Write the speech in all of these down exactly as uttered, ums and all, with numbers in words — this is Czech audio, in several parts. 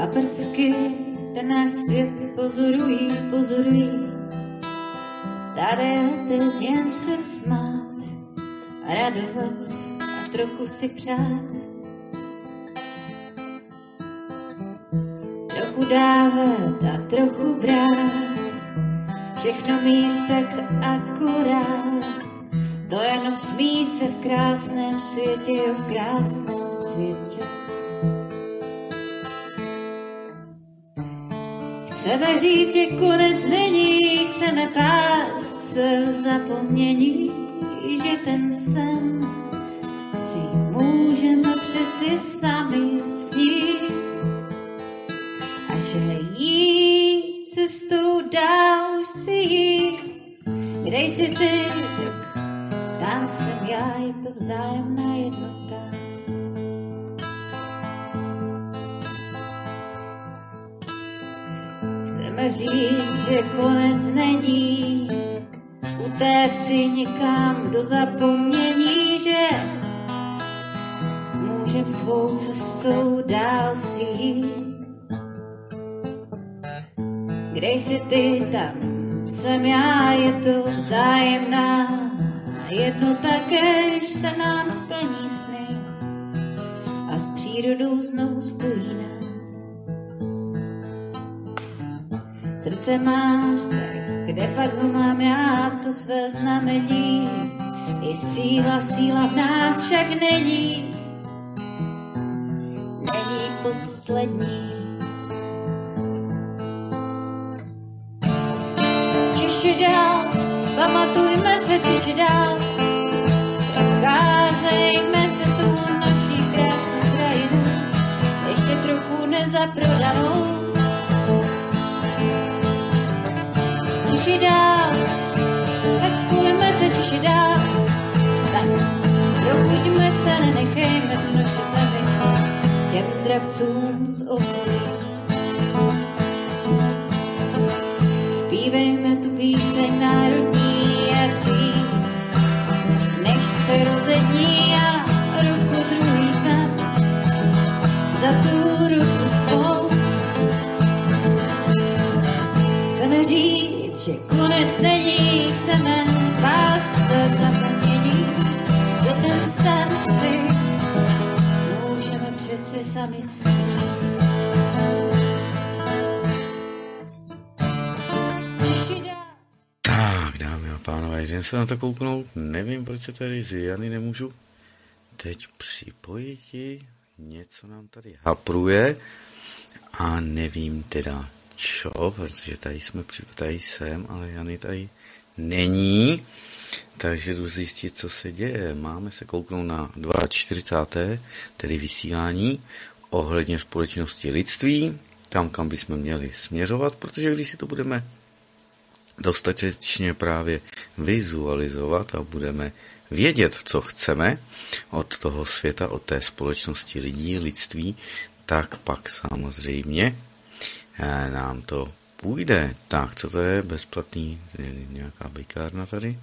a prsky ten náš svět pozorují, pozorují. Tady je teď jen se smát a radovat a trochu si přát. Trochu dávat a trochu brát, všechno mít tak akorát. To jenom smí se v krásném světě, jo, v krásném světě. Chceme říct, že konec není, chceme pást se v zapomnění, že ten sen si můžeme přeci sami snít a že jít cestou dál už si jít. Kde jsi ty, tak tam jsem já, je to vzájemná jednota. Chceme říct, že konec není, utéct si někam do zapomnění, že můžem svou cestou dál si jít. Kde jsi ty, tam jsem já, je to vzájemná jednota, kež se nám splní sny a s přírodou znovu spojí nás. Srdce máš, tak kde pak ho mám já, to své znamení. I síla, síla v nás však není, není poslední. Čiši dál, zpamatujme se, čiši dál, procházejme se tu naší krásnou krajinu, ještě trochu nezaprodanou. Čiši dál, tak spojíme se, čiši dál, tak probuďme se, nenechejme tu naši zemi těm dravcům z okolí. Zpívejme tu píseň národní a dřív, než se rozední a ruku druhý tam za tu ruku svou. Chceme říct, že konec není, chceme pást se v zapomnění, že ten sen si můžeme přeci sami snít. Tak, dámy a pánové, jdem se na to kouknout. Nevím, proč se tady z Jany nemůžu teď připojit. Něco nám tady hapruje a nevím teda čo, protože tady jsme tady jsem, ale Jany tady není. Takže jdu zjistit, co se děje. Máme se kouknout na čtyřicáté druhé tedy vysílání ohledně společnosti lidství, tam, kam bychom měli směřovat, protože když si to budeme dostatečně právě vizualizovat a budeme vědět, co chceme od toho světa, od té společnosti lidí, lidství, tak pak samozřejmě nám to půjde. Tak, co to je? Bezplatný, nějaká bejkárna tady.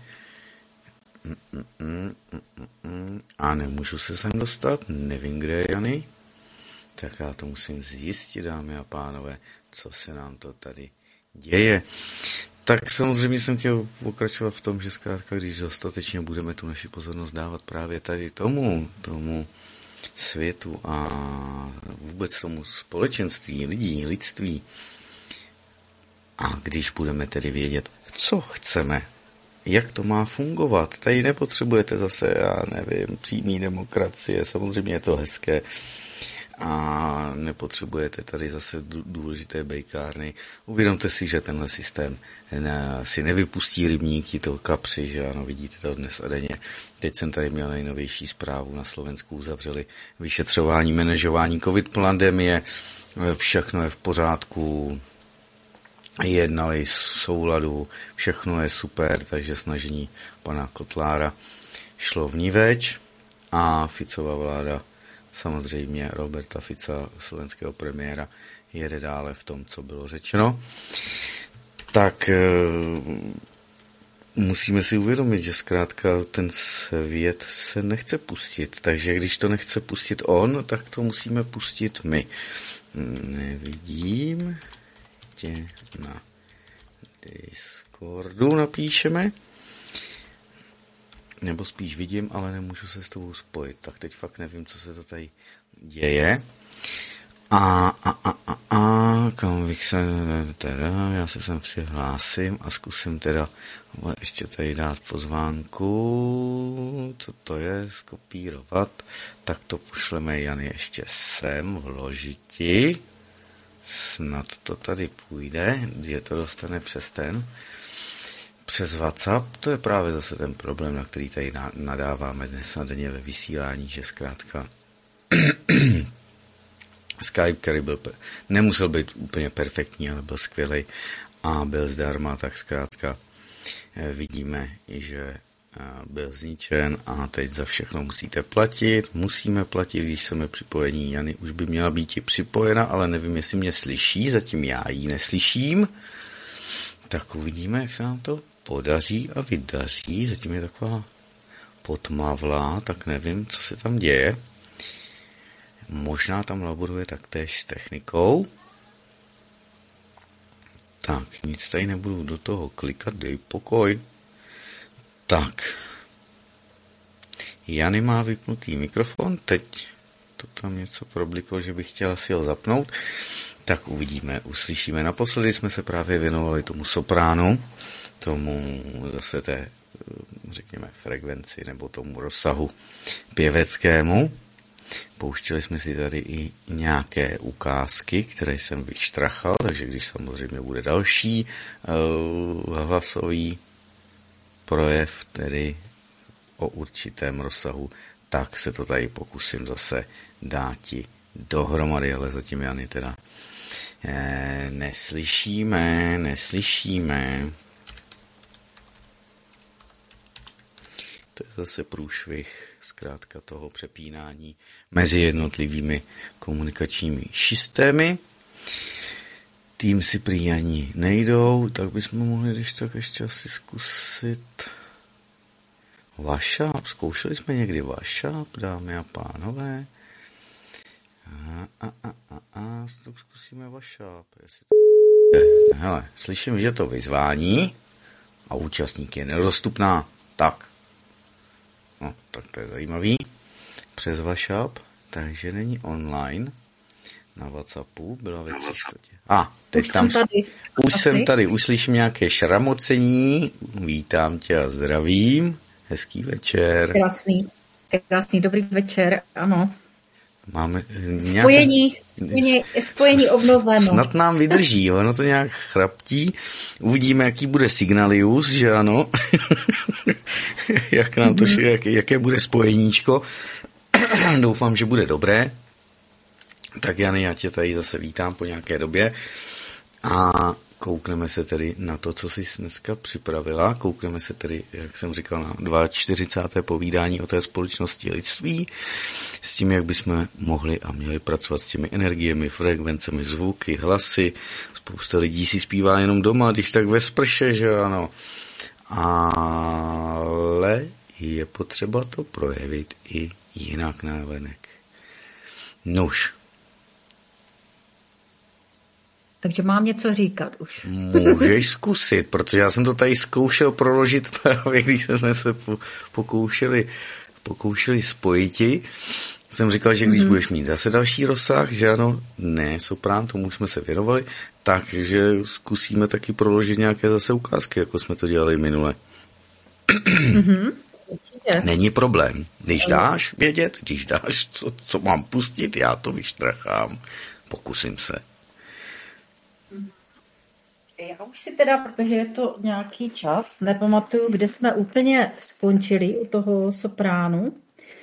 A nemůžu se sem dostat, nevím, kde je Jany. Tak já to musím zjistit, dámy a pánové, co se nám to tady děje. Tak samozřejmě jsem chtěl pokračovat v tom, že zkrátka, když dostatečně budeme tu naši pozornost dávat právě tady tomu, tomu světu a vůbec tomu společenství lidí, lidství, a když budeme tedy vědět, co chceme, jak to má fungovat, tady nepotřebujete zase, já nevím, přímý demokracie, samozřejmě je to hezké, a nepotřebujete tady zase důležité bejkárny. Uvědomte si, že tenhle systém si nevypustí rybníky, to kapři, že ano, vidíte to dnes a denně. Teď jsem tady měl nejnovější zprávu, na Slovensku uzavřeli vyšetřování, manažování covid pandemie, všechno je v pořádku, jednali v souladu, všechno je super, takže snažení pana Kotlára šlo vniveč a Ficova vláda, samozřejmě Roberta Fica, slovenského premiéra, jede dále v tom, co bylo řečeno. Tak e, musíme si uvědomit, že zkrátka ten svět se nechce pustit. Takže když to nechce pustit on, tak to musíme pustit my. nevidím. Tě na Discordu napíšeme. Nebo spíš vidím, ale nemůžu se s tebou spojit. Tak teď fakt nevím, co se to tady děje. A, a, a, a, a kam bych se teda, já se sem přihlásím a zkusím teda ještě tady dát pozvánku, co to je, skopírovat, tak to pošleme Jany ještě sem, vložiti, snad to tady půjde, kde to dostane přes ten, přes WhatsApp, to je právě zase ten problém, na který tady nadáváme dnes a denně ve vysílání, že zkrátka Skype, který byl, nemusel být úplně perfektní, ale byl skvělej a byl zdarma, tak zkrátka vidíme, že byl zničen a teď za všechno musíte platit, musíme platit, když jsme připojení. Jany už by měla být i připojena, ale nevím, jestli mě slyší, zatím já ji neslyším. Tak uvidíme, jak se nám to podaří a vydaří, zatím je taková potmavlá, tak nevím, co se tam děje. Možná tam laboruje taktéž s technikou. Tak, nic tady nebudu do toho klikat, dej pokoj. Tak. Jany má vypnutý mikrofon, teď to tam něco probliklo, že bych chtěla si ho zapnout. Tak uvidíme, uslyšíme. Naposledy jsme se právě věnovali tomu sopránu, tomu zase té, řekněme, frekvenci nebo tomu rozsahu pěveckému. Pouštěli jsme si tady i nějaké ukázky, které jsem vyštrachal, takže když samozřejmě bude další uh, hlasový projev, tedy o určitém rozsahu, tak se to tady pokusím zase dáti dohromady, ale zatím Jany teda eh, neslyšíme, neslyšíme. To je zase průšvih zkrátka toho přepínání mezi jednotlivými komunikačními systémy. Tým si prý ani nejdou, tak bychom mohli když tak ještě asi zkusit WhatsApp. Zkoušeli jsme někdy WhatsApp, dámy a pánové. A, a, a, a, a tak zkusíme WhatsApp. Jestli to... Hele, slyším, že to vyzvání a účastník je nedostupná. Tak. No, tak to je zajímavý. Přes WhatsApp, takže není online. Na WhatsAppu byla ve tři čtvrtě. A, teď už tam... Jsem tady. Už Asi? jsem tady, už slyším nějaké šramocení. Vítám tě a zdravím. Hezký večer. Krásný, krásný, dobrý večer, ano. Máme nějaké... Spojení, spojení, spojení obnoveno. Snad nám vydrží, ono to nějak chraptí. Uvidíme, jaký bude signalius, že ano. Jak nám to, mm-hmm. jak, jaké bude spojeníčko. Doufám, že bude dobré. Tak Jany, já tě tady zase vítám po nějaké době. A koukneme se tedy na to, co jsi dneska připravila. Koukneme se tedy, jak jsem říkal, na čtyřicáté druhé povídání o té společnosti lidství. S tím, jak bychom mohli a měli pracovat s těmi energiemi, frekvencemi, zvuky, hlasy. Spousta lidí si zpívá jenom doma, když tak ve sprše, že ano. Ale je potřeba to projevit i jinak návenek. Nuž. Takže mám něco říkat už. Můžeš zkusit, protože já jsem to tady zkoušel proložit právě, když jsme se pokoušeli, pokoušeli spojiti. Jsem říkal, že když mm-hmm. budeš mít zase další rozsah, že ano, ne, soprán, tomu jsme se věnovali, takže zkusíme taky proložit nějaké zase ukázky, jako jsme to dělali minule. Mm-hmm. Není problém. Když dáš vědět, když dáš, co, co mám pustit, já to vyštrachám. Pokusím se. Já už si teda, protože je to nějaký čas, nepamatuju, kde jsme úplně skončili u toho sopránu.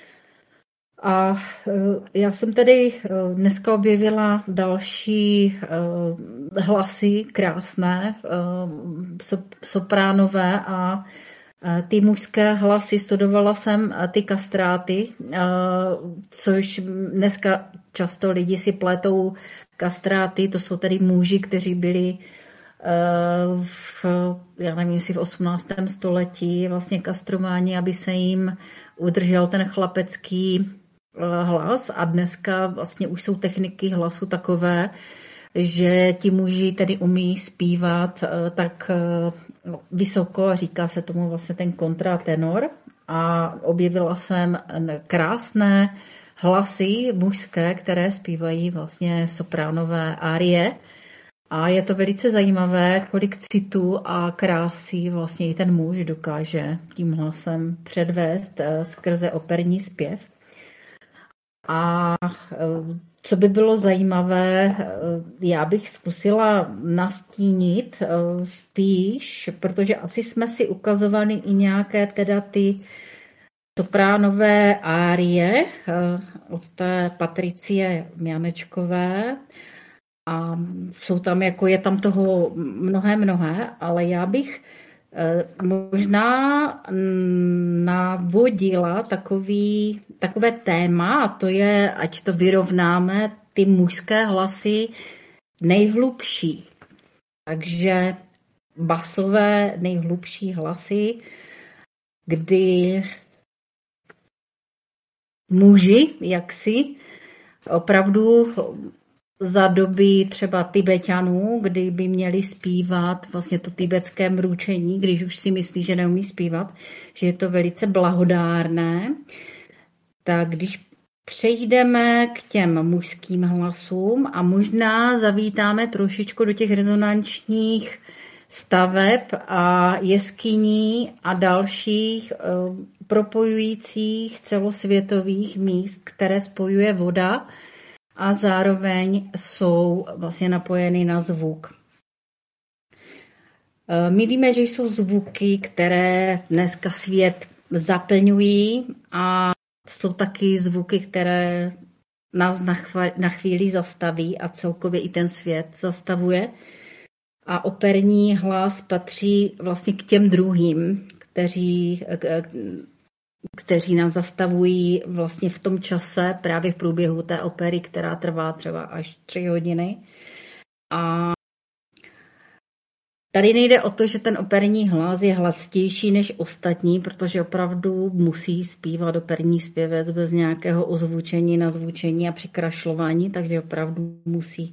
A já jsem tedy dneska objevila další hlasy krásné, sopránové a ty mužské hlasy. Studovala jsem ty kastráty, což dneska často lidi si pletou kastráty, to jsou tedy muži, kteří byli v, já nevím, jestli v osmnáctém století vlastně kastrováni, aby se jim udržel ten chlapecký hlas a dneska vlastně už jsou techniky hlasu takové, že ti muži tedy umí zpívat tak vysoko, říká se tomu vlastně ten kontratenor, a objevila jsem krásné hlasy mužské, které zpívají vlastně sopránové árie. A je to velice zajímavé, kolik citu a krásy vlastně i ten muž dokáže tím hlasem předvést skrze operní zpěv. A co by bylo zajímavé, já bych zkusila nastínit spíš, protože asi jsme si ukazovali i nějaké teda ty sopránové árie od té Patricie Janečkové. A jsou tam, jako je tam toho mnohé, mnohé, ale já bych možná navodila takový, takové téma, a to je, ať to vyrovnáme, ty mužské hlasy nejhlubší. Takže basové nejhlubší hlasy, kdy muži jaksi opravdu za doby třeba Tibeťanů, kdy by měli zpívat vlastně to tibetské mručení, když už si myslí, že neumí zpívat, že je to velice blahodárné, tak když přejdeme k těm mužským hlasům a možná zavítáme trošičku do těch rezonančních staveb a jeskyní a dalších propojujících celosvětových míst, které spojuje voda, a zároveň jsou vlastně napojeny na zvuk. My víme, že jsou zvuky, které dneska svět zaplňují, a jsou taky zvuky, které nás na chvíli zastaví a celkově i ten svět zastavuje. A operní hlas patří vlastně k těm druhým, kteří... kteří nás zastavují vlastně v tom čase právě v průběhu té opery, která trvá třeba až tři hodiny. A tady nejde o to, že ten operní hlas je hladstější než ostatní, protože opravdu musí zpívat operní zpěvec bez nějakého ozvučení, nazvučení a přikrašlování, takže opravdu musí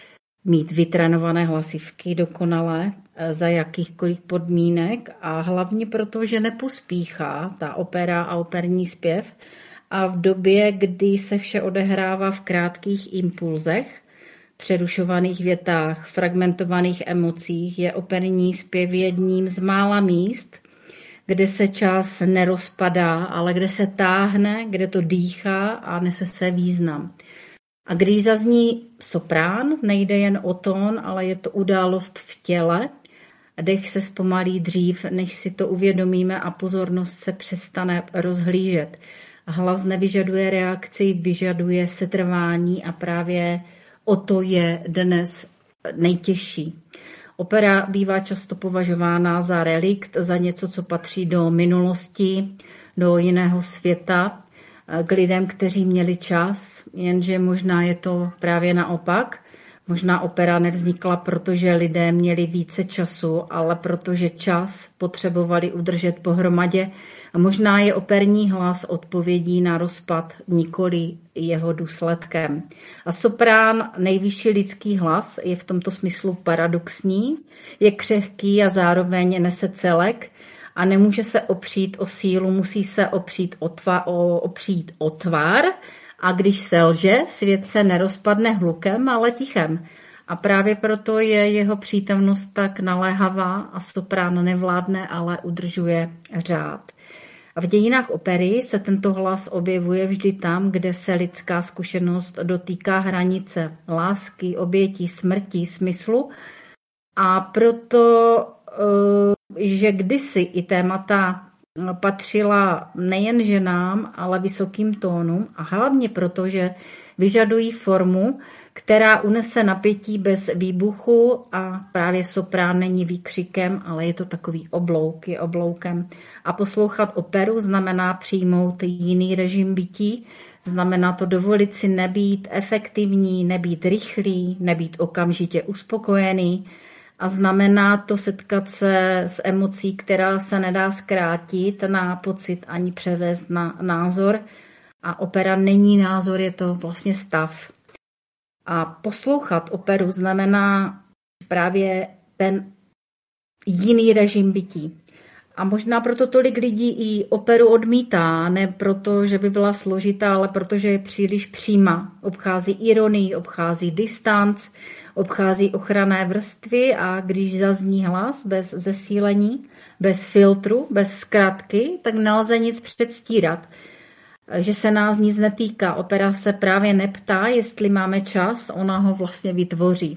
mít vytrénované hlasivky dokonale za jakýchkoliv podmínek, a hlavně proto, že nepospíchá ta opera a operní zpěv, a v době, kdy se vše odehrává v krátkých impulzech, přerušovaných větách, fragmentovaných emocích, je operní zpěv jedním z mála míst, kde se čas nerozpadá, ale kde se táhne, kde to dýchá a nese se význam. A když zazní soprán, nejde jen o tón, ale je to událost v těle. Dech se zpomalí dřív, než si to uvědomíme, a pozornost se přestane rozhlížet. Hlas nevyžaduje reakci, vyžaduje setrvání, a právě o to je dnes nejtěžší. Opera bývá často považována za relikt, za něco, co patří do minulosti, do jiného světa, k lidem, kteří měli čas, jenže možná je to právě naopak. Možná opera nevznikla, protože lidé měli více času, ale protože čas potřebovali udržet pohromadě. A možná je operní hlas odpovědí na rozpad, nikoli jeho důsledkem. A soprán, nejvyšší lidský hlas, je v tomto smyslu paradoxní, je křehký a zároveň nese celek, a nemůže se opřít o sílu, musí se opřít o, tva, o, opřít o tvar, a když selže, svět se nerozpadne hlukem, ale tichem. A právě proto je jeho přítomnost tak naléhavá a soprán nevládne, ale udržuje řád. A v dějinách opery se tento hlas objevuje vždy tam, kde se lidská zkušenost dotýká hranice lásky, obětí, smrti, smyslu. A proto, že kdysi i témata patřila nejen ženám, ale vysokým tónům, a hlavně proto, že vyžadují formu, která unese napětí bez výbuchu, a právě soprán není výkřikem, ale je to takový oblouk, je obloukem. A poslouchat operu znamená přijmout jiný režim bytí, znamená to dovolit si nebýt efektivní, nebýt rychlý, nebýt okamžitě uspokojený, a znamená to setkat se s emocí, která se nedá zkrátit na pocit ani převést na názor, A opera není názor, je to vlastně stav. A poslouchat operu znamená právě ten jiný režim bytí. A možná proto tolik lidí i operu odmítá, ne proto, že by byla složitá, ale protože je příliš přímá. Obchází ironii, obchází distanc, obchází ochranné vrstvy a když zazní hlas bez zesílení, bez filtru, bez zkratky, tak nelze nic předstírat. Že se nás nic netýká. Opera se právě neptá, jestli máme čas, ona ho vlastně vytvoří.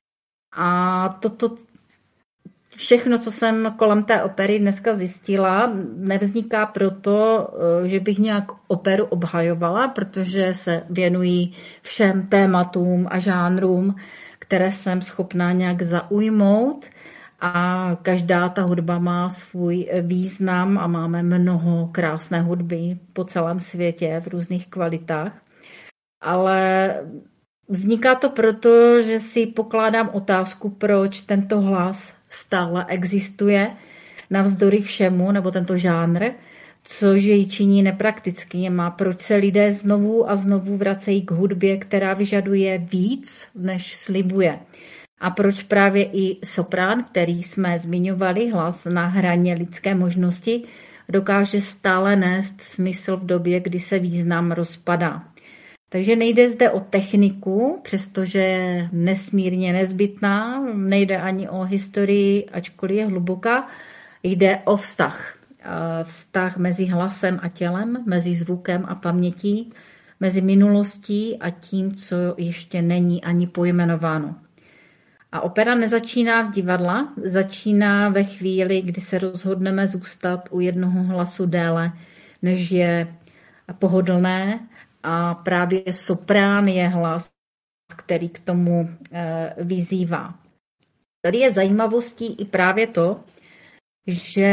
A toto všechno, co jsem kolem té opery dneska zjistila, nevzniká proto, že bych nějak operu obhajovala, protože se věnují všem tématům a žánrům, které jsem schopná nějak zaujmout. A každá ta hudba má svůj význam a máme mnoho krásné hudby po celém světě v různých kvalitách. Ale vzniká to proto, že si pokládám otázku, proč tento hlas stále existuje navzdory všemu, nebo tento žánr, což jej činí nepraktickým a proč se lidé znovu a znovu vracejí k hudbě, která vyžaduje víc, než slibuje. A proč právě i soprán, který jsme zmiňovali, hlas na hraně lidské možnosti, dokáže stále nést smysl v době, kdy se význam rozpadá. Takže nejde zde o techniku, přestože je nesmírně nezbytná, nejde ani o historii, ačkoliv je hluboká, jde o vztah. Vztah mezi hlasem a tělem, mezi zvukem a pamětí, mezi minulostí a tím, co ještě není ani pojmenováno. A opera nezačíná v divadle, začíná ve chvíli, kdy se rozhodneme zůstat u jednoho hlasu déle, než je pohodlné. A právě soprán je hlas, který k tomu vyzývá. Tady je zajímavostí i právě to, že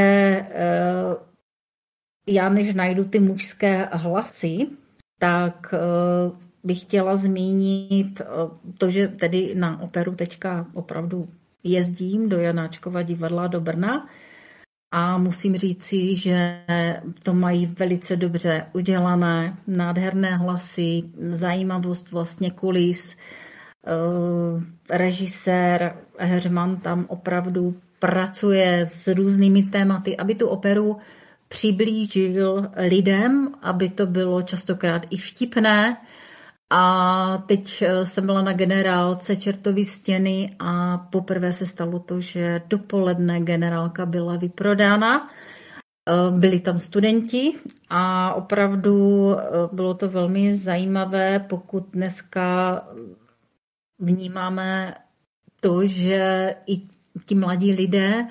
já než najdu ty mužské hlasy, tak bych chtěla zmínit to, že tedy na operu teďka opravdu jezdím do Janáčkova divadla do Brna a musím říci, že to mají velice dobře udělané, nádherné hlasy, zajímavost vlastně kulis. Režisér Heřman tam opravdu pracuje s různými tématy, aby tu operu přiblížil lidem, aby to bylo častokrát i vtipné. A teď jsem byla na generálce Čertovy stěny a poprvé se stalo to, že dopoledne generálka byla vyprodána. Byli tam studenti a opravdu bylo to velmi zajímavé, pokud dneska vnímáme to, že i ti mladí lidé,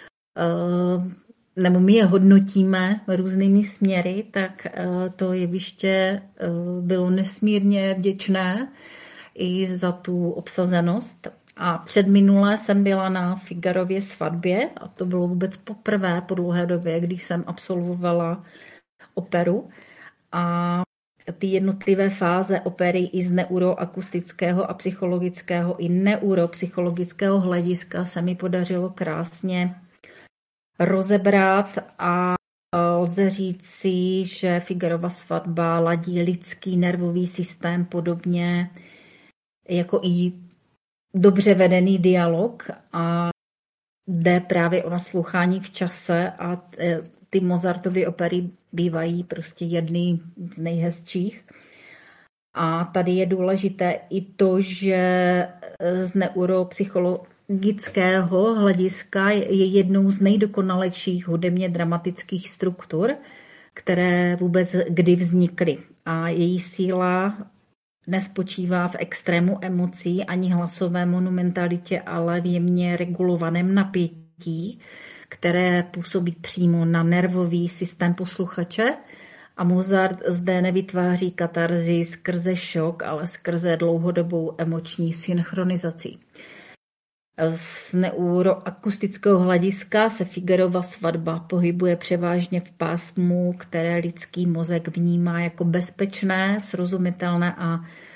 nebo my je hodnotíme různými směry, tak to jeviště bylo nesmírně vděčné i za tu obsazenost. A předminule jsem byla na Figarově svatbě a to bylo vůbec poprvé po dlouhé době, když jsem absolvovala operu. A ty jednotlivé fáze opery i z neuroakustického a psychologického i neuropsychologického hlediska se mi podařilo krásně rozebrat a lze říci, že Figarova svatba ladí lidský nervový systém podobně jako i dobře vedený dialog a jde právě o naslouchání v čase a ty Mozartovy opery bývají prostě jedny z nejhezčích. A tady je důležité i to, že z neuropsychologického hlediska je jednou z nejdokonalejších hudebně dramatických struktur, které vůbec kdy vznikly. A její síla nespočívá v extrému emocí ani hlasové monumentalitě, ale v jemně regulovaném napětí, které působí přímo na nervový systém posluchače. A Mozart zde nevytváří katarzi skrze šok, ale skrze dlouhodobou emoční synchronizaci. Z neuroakustického hlediska se Figarova svatba pohybuje převážně v pásmu, které lidský mozek vnímá jako bezpečné, srozumitelné a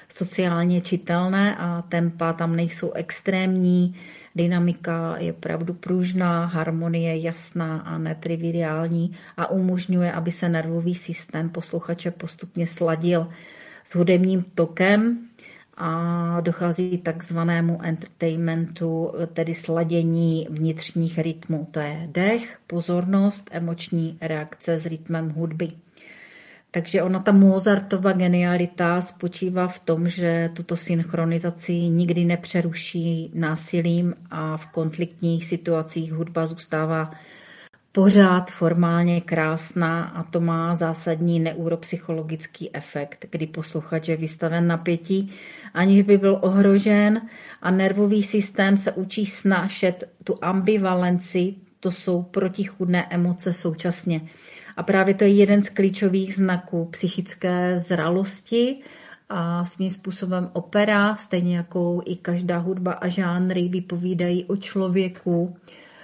sociálně čitelné a tempa tam nejsou extrémní, dynamika je opravdu pružná, harmonie jasná a netriviální a umožňuje, aby se nervový systém posluchače postupně sladil s hudebním tokem a dochází k takzvanému entertainmentu, tedy sladění vnitřních rytmů. To je dech, pozornost, emoční reakce s rytmem hudby. Takže ona, ta Mozartova genialita spočívá v tom, že tuto synchronizaci nikdy nepřeruší násilím a v konfliktních situacích hudba zůstává pořád formálně krásná a to má zásadní neuropsychologický efekt, kdy posluchač je vystaven napětí, aniž by byl ohrožen a nervový systém se učí snášet tu ambivalenci, to jsou protichůdné emoce současně. A právě to je jeden z klíčových znaků psychické zralosti a svým způsobem opera, stejně jako i každá hudba a žánry, vypovídají o člověku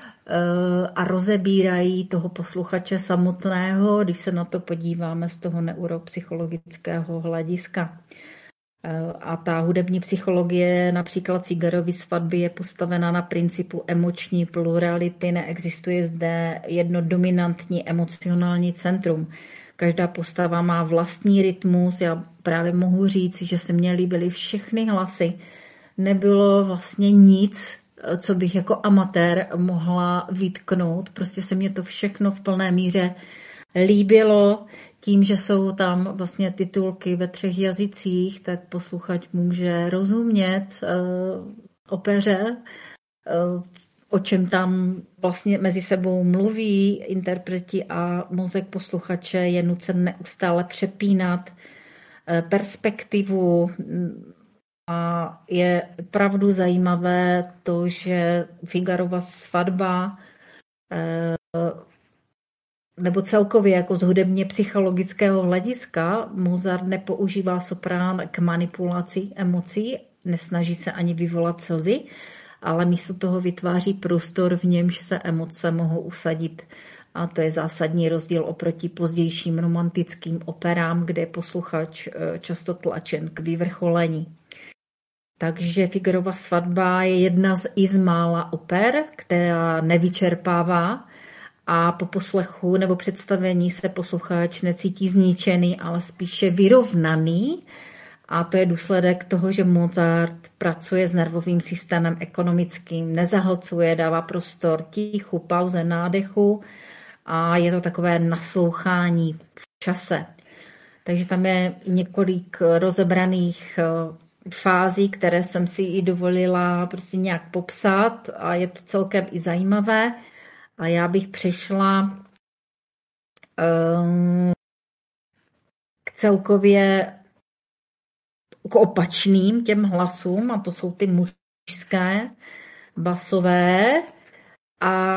a rozebírají toho posluchače samotného, když se na to podíváme z toho neuropsychologického hlediska. A ta hudební psychologie, například Figarovy svatby, je postavena na principu emoční plurality, neexistuje zde jedno dominantní emocionální centrum. Každá postava má vlastní rytmus, já právě mohu říct, že se mně líbily všechny hlasy. Nebylo vlastně nic, co bych jako amatér mohla vytknout, prostě se mně to všechno v plné míře líbilo. Tím, že jsou tam vlastně titulky ve třech jazycích, tak posluchač může rozumět uh, opeře, uh, o čem tam vlastně mezi sebou mluví interpreti a mozek posluchače je nucen neustále přepínat uh, perspektivu a je opravdu zajímavé to, že Figarova svatba uh, nebo celkově jako z hudebně psychologického hlediska Mozart nepoužívá soprán k manipulaci emocí, nesnaží se ani vyvolat slzy, ale místo toho vytváří prostor, v němž se emoce mohou usadit. A to je zásadní rozdíl oproti pozdějším romantickým operám, kde je posluchač často tlačen k vyvrcholení. Takže Figarova svatba je jedna z i z mála oper, která nevyčerpává, a po poslechu nebo představení se posluchač necítí zničený, ale spíše vyrovnaný. A to je důsledek toho, že Mozart pracuje s nervovým systémem ekonomickým, nezahlcuje, dává prostor tichu, pauze, nádechu a je to takové naslouchání v čase. Takže tam je několik rozebraných fází, které jsem si i dovolila prostě nějak popsat a je to celkem i zajímavé. A já bych přešla k celkově k opačným těm hlasům, a to jsou ty mužské, basové. A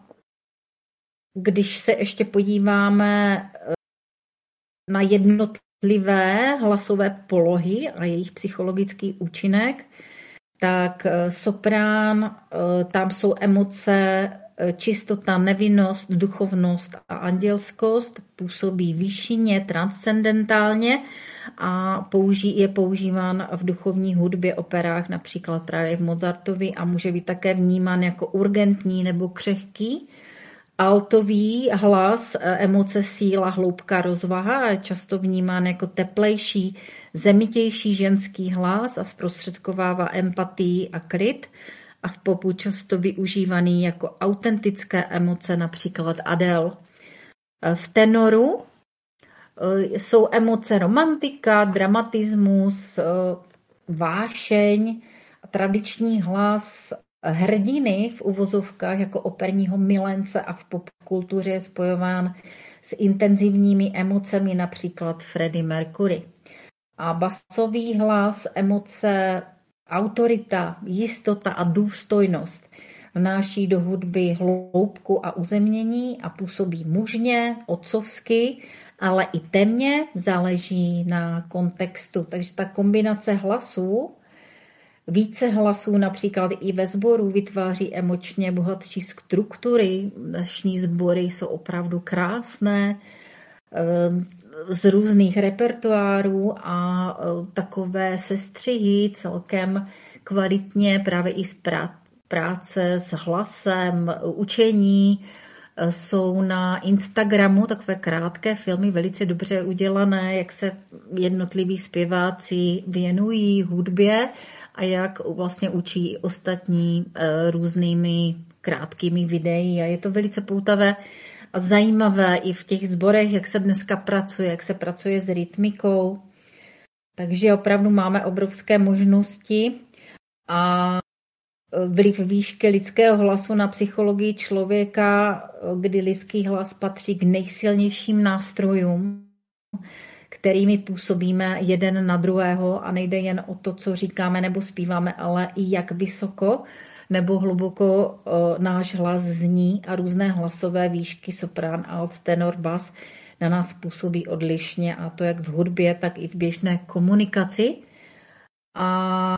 když se ještě podíváme na jednotlivé hlasové polohy a jejich psychologický účinek, tak soprán, tam jsou emoce, čistota, nevinnost, duchovnost a andělskost, působí výšinně, transcendentálně a použí, je používán v duchovní hudbě, operách, například právě v Mozartovi a může být také vnímán jako urgentní nebo křehký. Altový hlas, emoce, síla, hloubka, rozvaha je často vnímán jako teplejší, zemitější ženský hlas a zprostředkovává empatii a klid. A v popu často využívaný jako autentické emoce, například Adele. V tenoru jsou emoce romantika, dramatismus, vášeň, tradiční hlas hrdiny v uvozovkách jako operního milence a v popkultuře je spojován s intenzivními emocemi, například Freddie Mercury. A basový hlas, emoce, autorita, jistota a důstojnost vnáší do hudby hloubku a uzemnění a působí mužně, otcovsky, ale i temně, záleží na kontextu. Takže ta kombinace hlasů, více hlasů například i ve sboru vytváří emočně bohatší struktury. Dnešní sbory jsou opravdu krásné, z různých repertoárů a takové sestřihy celkem kvalitně právě i z práce s hlasem, učení. Jsou na Instagramu takové krátké filmy, velice dobře udělané, jak se jednotliví zpěváci věnují hudbě a jak vlastně učí ostatní různými krátkými videí. A je to velice poutavé a zajímavé i v těch sborech, jak se dneska pracuje, jak se pracuje s rytmikou. Takže opravdu máme obrovské možnosti a vliv výšky lidského hlasu na psychologii člověka, kdy lidský hlas patří k nejsilnějším nástrojům, kterými působíme jeden na druhého a nejde jen o to, co říkáme nebo zpíváme, ale i jak vysoko nebo hluboko náš hlas zní a různé hlasové výšky, soprán, alt, tenor, bas na nás působí odlišně a to jak v hudbě, tak i v běžné komunikaci. A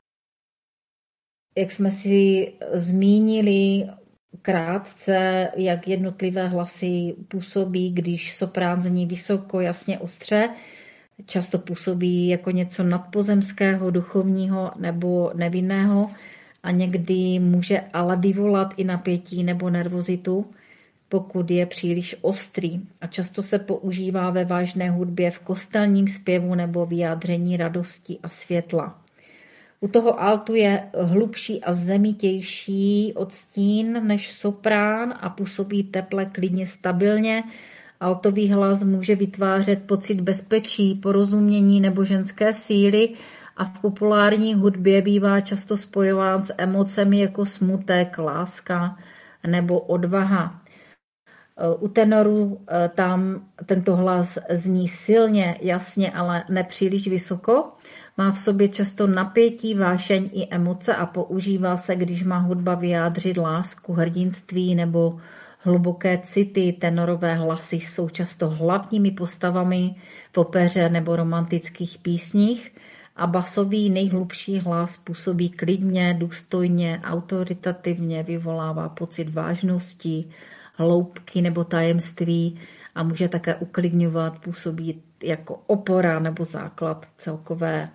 jak jsme si zmínili krátce, jak jednotlivé hlasy působí, když soprán zní vysoko, jasně, ostře, často působí jako něco nadpozemského, duchovního nebo nevinného a někdy může ale vyvolat i napětí nebo nervozitu, pokud je příliš ostrý. A často se používá ve vážné hudbě v kostelním zpěvu nebo vyjádření radosti a světla. U toho altu je hlubší a zemitější odstín než soprán a působí teple, klidně, stabilně. Altový hlas může vytvářet pocit bezpečí, porozumění nebo ženské síly a v populární hudbě bývá často spojován s emocemi jako smutek, láska nebo odvaha. U tenoru tam tento hlas zní silně, jasně, ale nepříliš vysoko. Má v sobě často napětí, vášeň i emoce a používá se, když má hudba vyjádřit lásku, hrdinství nebo hluboké city. Tenorové hlasy jsou často hlavními postavami v opeře nebo romantických písních a basový nejhlubší hlas působí klidně, důstojně, autoritativně, vyvolává pocit vážnosti, hloubky nebo tajemství a může také uklidňovat, působí jako opora nebo základ celkové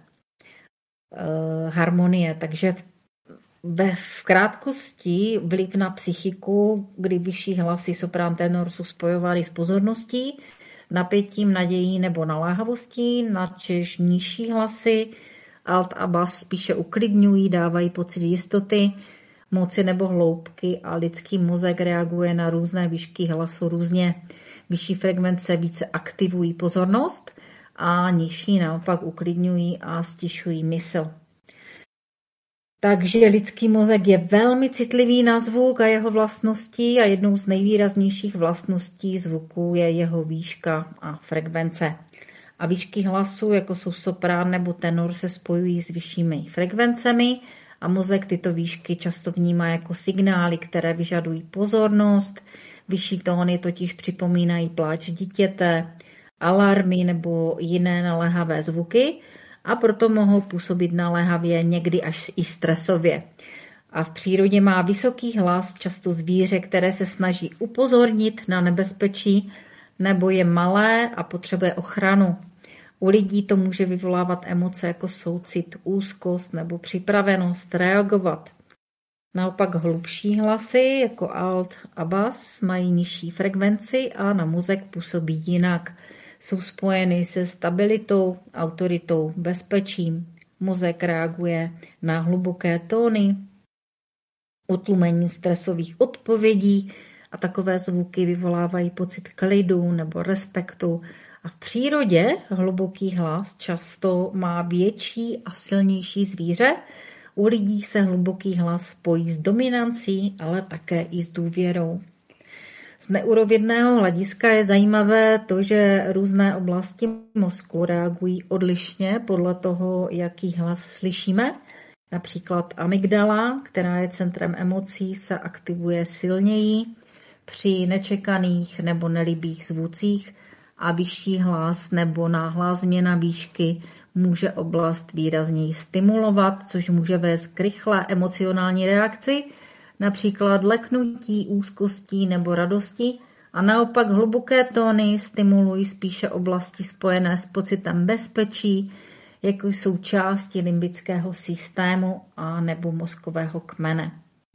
harmonie. Takže ve v krátkosti vliv na psychiku, kdy vyšší hlasy soprán, tenor jsou spojovány s pozorností, napětím, nadějí nebo naléhavostí, načež nižší hlasy, alt a bas spíše uklidňují, dávají pocit jistoty, moci nebo hloubky a lidský mozek reaguje na různé výšky hlasu různě. Vyšší frekvence více aktivují pozornost a nižší naopak uklidňují a stišují mysl. Takže lidský mozek je velmi citlivý na zvuk a jeho vlastnosti a jednou z nejvýraznějších vlastností zvuku je jeho výška a frekvence. A výšky hlasu, jako jsou soprán nebo tenor, se spojují s vyššími frekvencemi a mozek tyto výšky často vnímá jako signály, které vyžadují pozornost. Vyšší tóny totiž připomínají pláč dítěte, alarmy nebo jiné naléhavé zvuky a proto mohou působit naléhavě, někdy až i stresově. A v přírodě má vysoký hlas často zvíře, které se snaží upozornit na nebezpečí nebo je malé a potřebuje ochranu. U lidí to může vyvolávat emoce jako soucit, úzkost nebo připravenost reagovat. Naopak hlubší hlasy jako alt a bas mají nižší frekvenci a na mozek působí jinak. Jsou spojeny se stabilitou, autoritou, bezpečím. Mozek reaguje na hluboké tóny, utlumením stresových odpovědí a takové zvuky vyvolávají pocit klidu nebo respektu. A v přírodě hluboký hlas často má větší a silnější zvíře. U lidí se hluboký hlas spojí s dominancí, ale také i s důvěrou. Z neurovědného hlediska je zajímavé to, že různé oblasti mozku reagují odlišně podle toho, jaký hlas slyšíme. Například amygdala, která je centrem emocí, se aktivuje silněji při nečekaných nebo nelibých zvucích a vyšší hlas nebo náhlá změna výšky může oblast výrazněji stimulovat, což může vést k rychlé emocionální reakci, například leknutí, úzkostí nebo radosti, A naopak hluboké tóny stimulují spíše oblasti spojené s pocitem bezpečí, jako jsou části limbického systému a nebo mozkového kmene.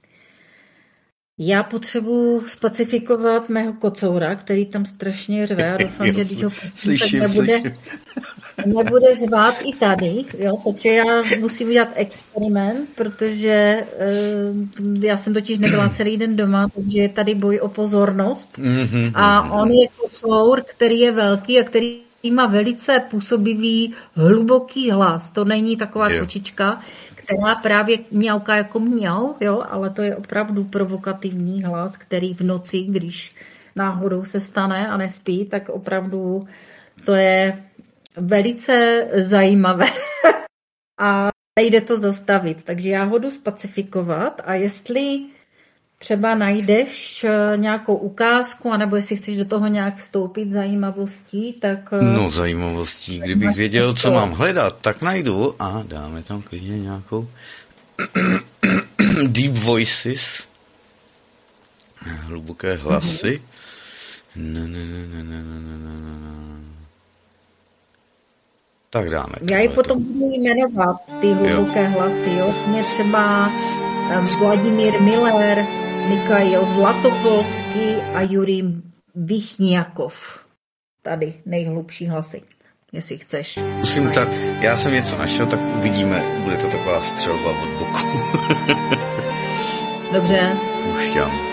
Já potřebuji specifikovat mého kocoura, který tam strašně řve a doufám, že když ho pustím, tak nebude, nebude řvát i tady. Jo? Takže já musím udělat experiment, protože uh, já jsem totiž nebyla celý den doma, takže je tady boj o pozornost. A on je kocour, který je velký a který má velice působivý, hluboký hlas. To není taková jo. kočička, která právě mňauká jako mňau, jo, ale to je opravdu provokativní hlas, který v noci, když náhodou se stane a nespí, tak opravdu to je velice zajímavé a nejde to zastavit. Takže já ho jdu spacifikovat a jestli třeba najdeš nějakou ukázku, anebo jestli chceš do toho nějak vstoupit zajímavostí, tak... No zajímavostí, kdybych věděl, co mám hledat, tak najdu a dáme tam klidně nějakou Deep Voices, hluboké hlasy. Ne, ne, ne, ne, ne, ne, ne, ne. Tak dáme. Já ji potom budu jmenovat, ty hluboké jo. hlasy, jo. Mě třeba Vladimír Miller, Mikhail Zlatopolský a Jurij Vichniakov. Tady nejhlubší hlasy, jestli chceš. Musím tak, já jsem něco našel, tak uvidíme, bude to taková střelba od boku. Dobře. Poušťám.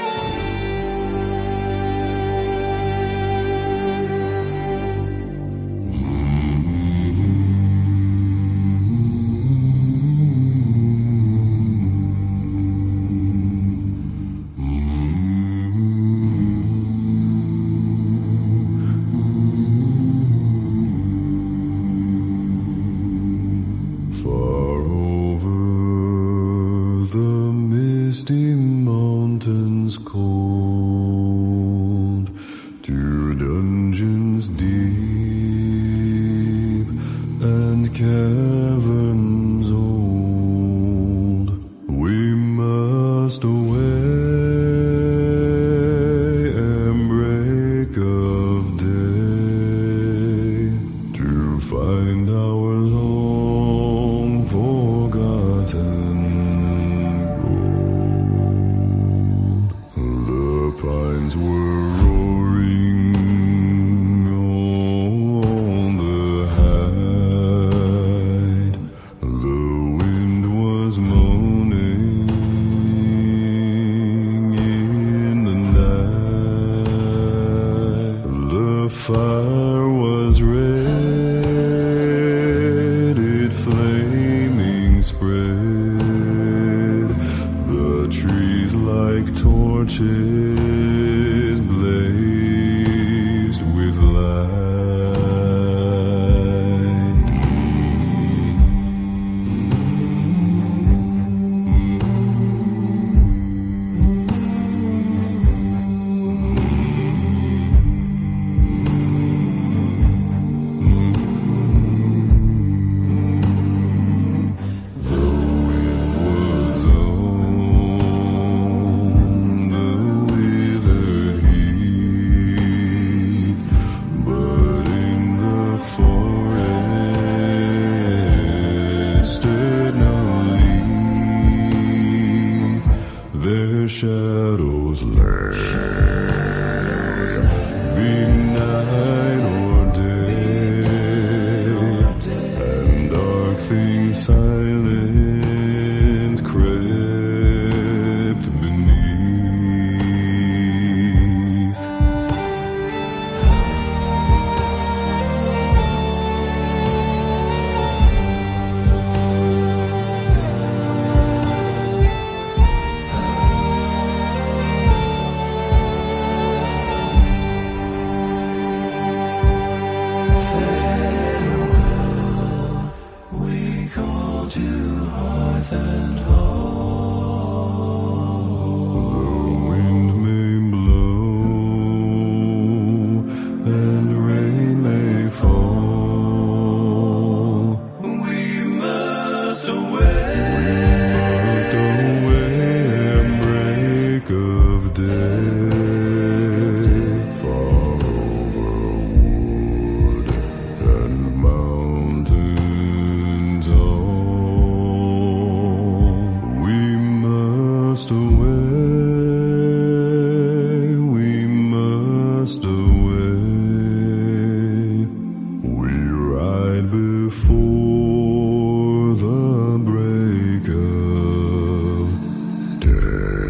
break of day.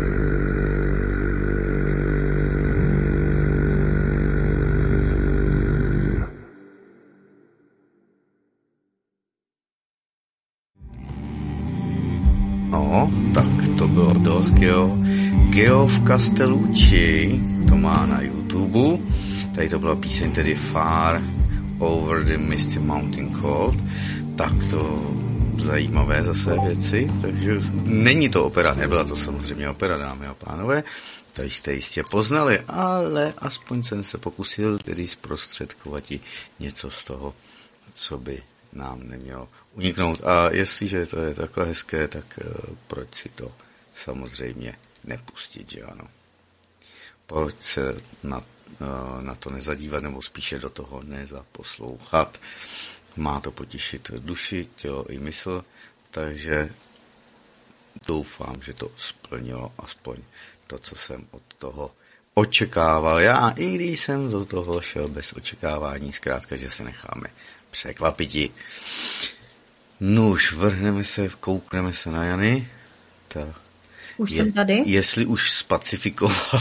No, tak to bylo dost Geo. Geo v Castellucci, to má na YouTube. Tady to byla píseň tedy Far Over the Misty Mountain Cold. Tak to zajímavé zase věci. Takže není to opera, nebyla to samozřejmě opera, dámy a pánové. To jste jistě poznali, ale aspoň jsem se pokusil tedy zprostředkovat i něco z toho, co by nám nemělo uniknout. A jestliže to je takhle hezké, tak uh, proč si to samozřejmě nepustit, že ano? Proč se na, uh, na to nezadívat, nebo spíše do toho nezaposlouchat. Má to potěšit duši, tělo i mysl, takže doufám, že to splnilo aspoň to, co jsem od toho očekával. Já, i když jsem do toho šel bez očekávání, zkrátka, že se necháme překvapiti. Nuž, vrhneme se, koukneme se na Jany. Ta, už je, jsem tady. Jestli už spacifikoval.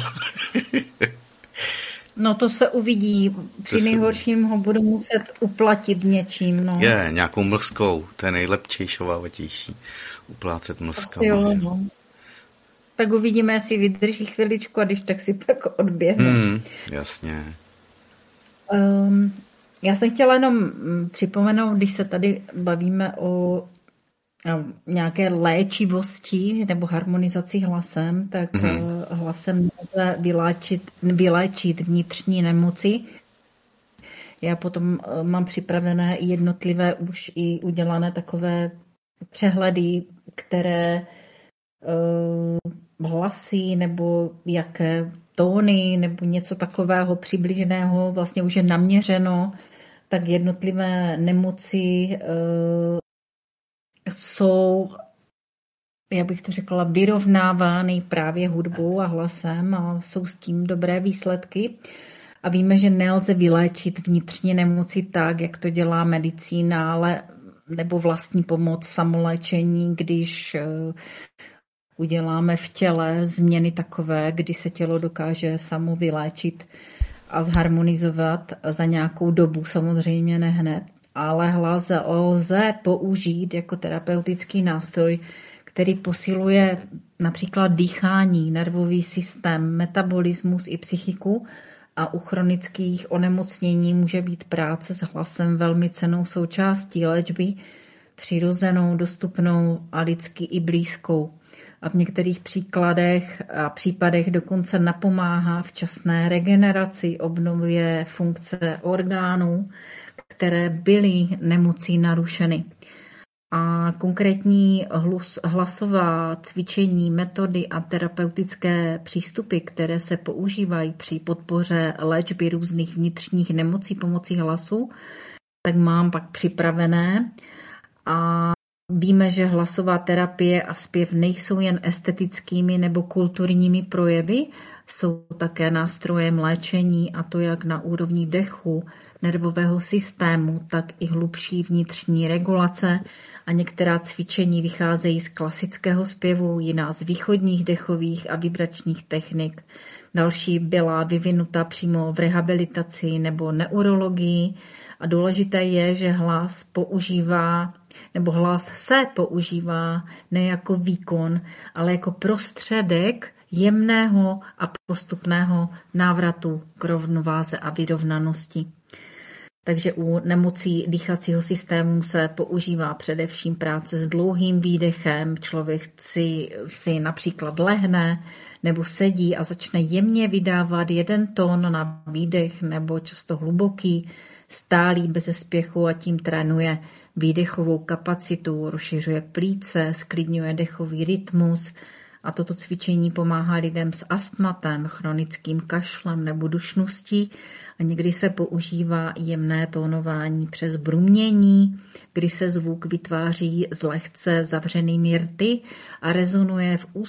No to se uvidí. Při to nejhorším se... ho budu muset uplatit něčím. No. Je, nějakou mlskou. To je nejlepší, šovávatější. Uplácet mlskama. Jo, no. Tak uvidíme, jestli vydrží chviličku a když tak si pak odběhne. Hmm, jasně. Um, já jsem chtěla jenom připomenout, když se tady bavíme o nějaké léčivosti nebo harmonizaci hlasem, tak mm-hmm. hlasem může vyléčit, vyléčit vnitřní nemoci. Já potom mám připravené jednotlivé už i udělané takové přehledy, které uh, hlasy nebo jaké tóny nebo něco takového přibliženého vlastně už je naměřeno, tak jednotlivé nemoci uh, jsou, já bych to řekla, vyrovnávány právě hudbou a hlasem a jsou s tím dobré výsledky. A víme, že nelze vyléčit vnitřní nemoci tak, jak to dělá medicína, ale nebo vlastní pomoc, samoléčení, když uděláme v těle změny takové, kdy se tělo dokáže samo vyléčit a zharmonizovat za nějakou dobu, samozřejmě ne hned. Ale hlas lze použít jako terapeutický nástroj, který posiluje například dýchání, nervový systém, metabolismus i psychiku a u chronických onemocnění může být práce s hlasem velmi cennou součástí léčby, přirozenou, dostupnou a lidsky i blízkou. A v některých příkladech a případech dokonce napomáhá včasné regeneraci, obnovuje funkce orgánů, které byly nemocí narušeny. A konkrétní hlasová cvičení, metody a terapeutické přístupy, které se používají při podpoře léčby různých vnitřních nemocí pomocí hlasu, tak mám pak připravené. A víme, že hlasová terapie a zpěv nejsou jen estetickými nebo kulturními projevy, jsou také nástrojem léčení, a to jak na úrovni dechu, nervového systému, tak i hlubší vnitřní regulace, a některá cvičení vycházejí z klasického zpěvu, jiná z východních dechových a vibračních technik. Další byla vyvinuta přímo v rehabilitaci nebo neurologii, a důležité je, že hlas používá, nebo hlas se používá ne jako výkon, ale jako prostředek jemného a postupného návratu k rovnováze a vyrovnanosti. Takže u nemocí dýchacího systému se používá především práce s dlouhým výdechem. Člověk si, si například lehne nebo sedí a začne jemně vydávat jeden tón na výdech, nebo často hluboký, stálý bez spěchu, a tím trénuje výdechovou kapacitu, rozšiřuje plíce, zklidňuje dechový rytmus. A toto cvičení pomáhá lidem s astmatem, chronickým kašlem nebo dušností, a někdy se používá jemné tónování přes brumění, kdy se zvuk vytváří s lehce zavřenými rty a rezonuje v ústech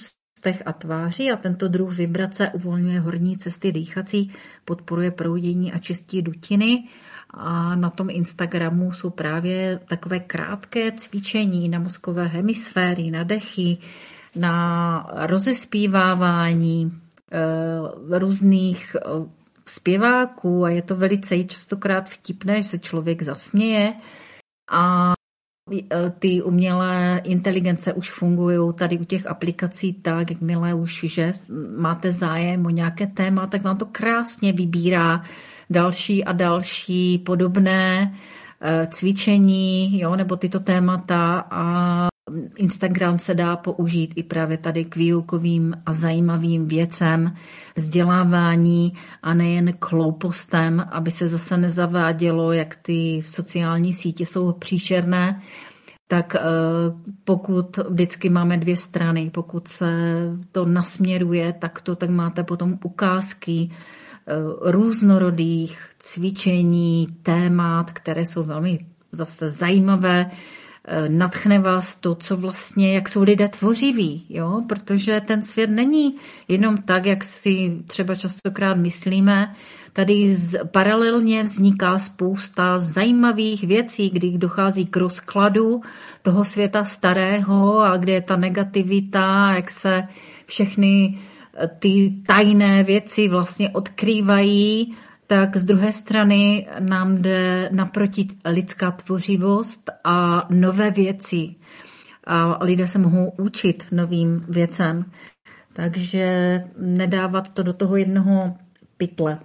ústech a tváři a tento druh vibrace uvolňuje horní cesty dýchací, podporuje proudění a čistí dutiny. A na tom Instagramu jsou právě takové krátké cvičení na mozkové hemisféry, na dechy, na rozespívávání e, různých e, zpěváků a je to velice častokrát vtipné, že se člověk zasměje a ty umělé inteligence už fungují tady u těch aplikací tak, jakmile už, že máte zájem o nějaké téma, tak vám to krásně vybírá další a další podobné cvičení, jo, nebo tyto témata a Instagram se dá použít i právě tady k výukovým a zajímavým věcem, vzdělávání a nejen k hloupostem, aby se zase nezavádělo, jak ty sociální sítě jsou příšerné, tak pokud vždycky máme dvě strany, pokud se to nasměruje takto, tak máte potom ukázky různorodých cvičení, témat, které jsou velmi zase zajímavé, nadchne vás to, co vlastně, jak jsou lidé tvořiví, jo? Protože ten svět není jenom tak, jak si třeba častokrát myslíme. Tady z, paralelně vzniká spousta zajímavých věcí, kdy dochází k rozkladu toho světa starého a kde je ta negativita, jak se všechny ty tajné věci vlastně odkrývají, tak z druhé strany nám jde naproti lidská tvořivost a nové věci. A lidé se mohou učit novým věcem. Takže nedávat to do toho jednoho pytle.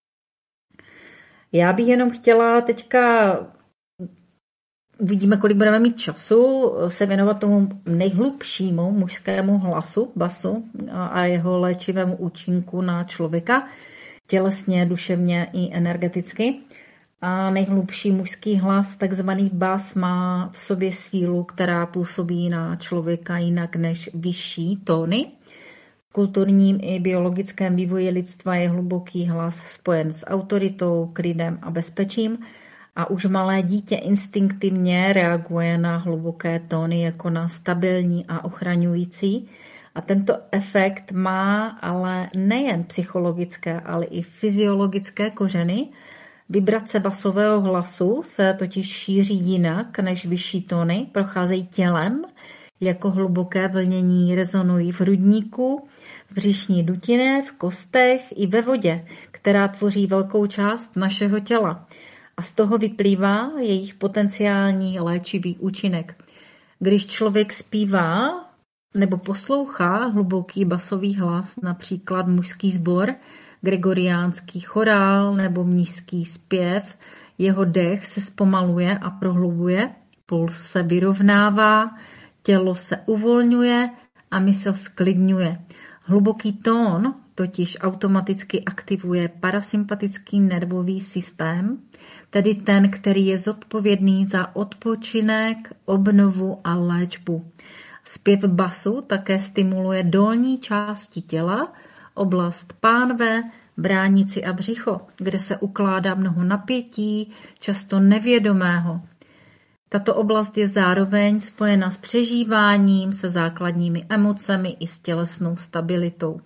Já bych jenom chtěla teďka, uvidíme, kolik budeme mít času, se věnovat tomu nejhlubšímu mužskému hlasu, basu a jeho léčivému účinku na člověka, tělesně, duševně i energeticky. A nejhlubší mužský hlas, takzvaný bas, má v sobě sílu, která působí na člověka jinak než vyšší tóny. V kulturním i biologickém vývoji lidstva je hluboký hlas spojen s autoritou, klidem a bezpečím a už malé dítě instinktivně reaguje na hluboké tóny jako na stabilní a ochraňující. A tento efekt má ale nejen psychologické, ale i fyziologické kořeny. Vibrace basového hlasu se totiž šíří jinak než vyšší tóny, procházejí tělem, jako hluboké vlnění rezonují v hrudníku, v břišní dutině, v kostech i ve vodě, která tvoří velkou část našeho těla. A z toho vyplývá jejich potenciální léčivý účinek. Když člověk zpívá nebo poslouchá hluboký basový hlas, například mužský sbor, gregoriánský chorál nebo mnišský zpěv, jeho dech se zpomaluje a prohlubuje, puls se vyrovnává, tělo se uvolňuje a mysl sklidňuje. Hluboký tón totiž automaticky aktivuje parasympatický nervový systém, tedy ten, který je zodpovědný za odpočinek, obnovu a léčbu. Zpěv basu také stimuluje dolní části těla, oblast pánve, bránici a břicho, kde se ukládá mnoho napětí, často nevědomého. Tato oblast je zároveň spojena s přežíváním, se základními emocemi i s tělesnou stabilitou.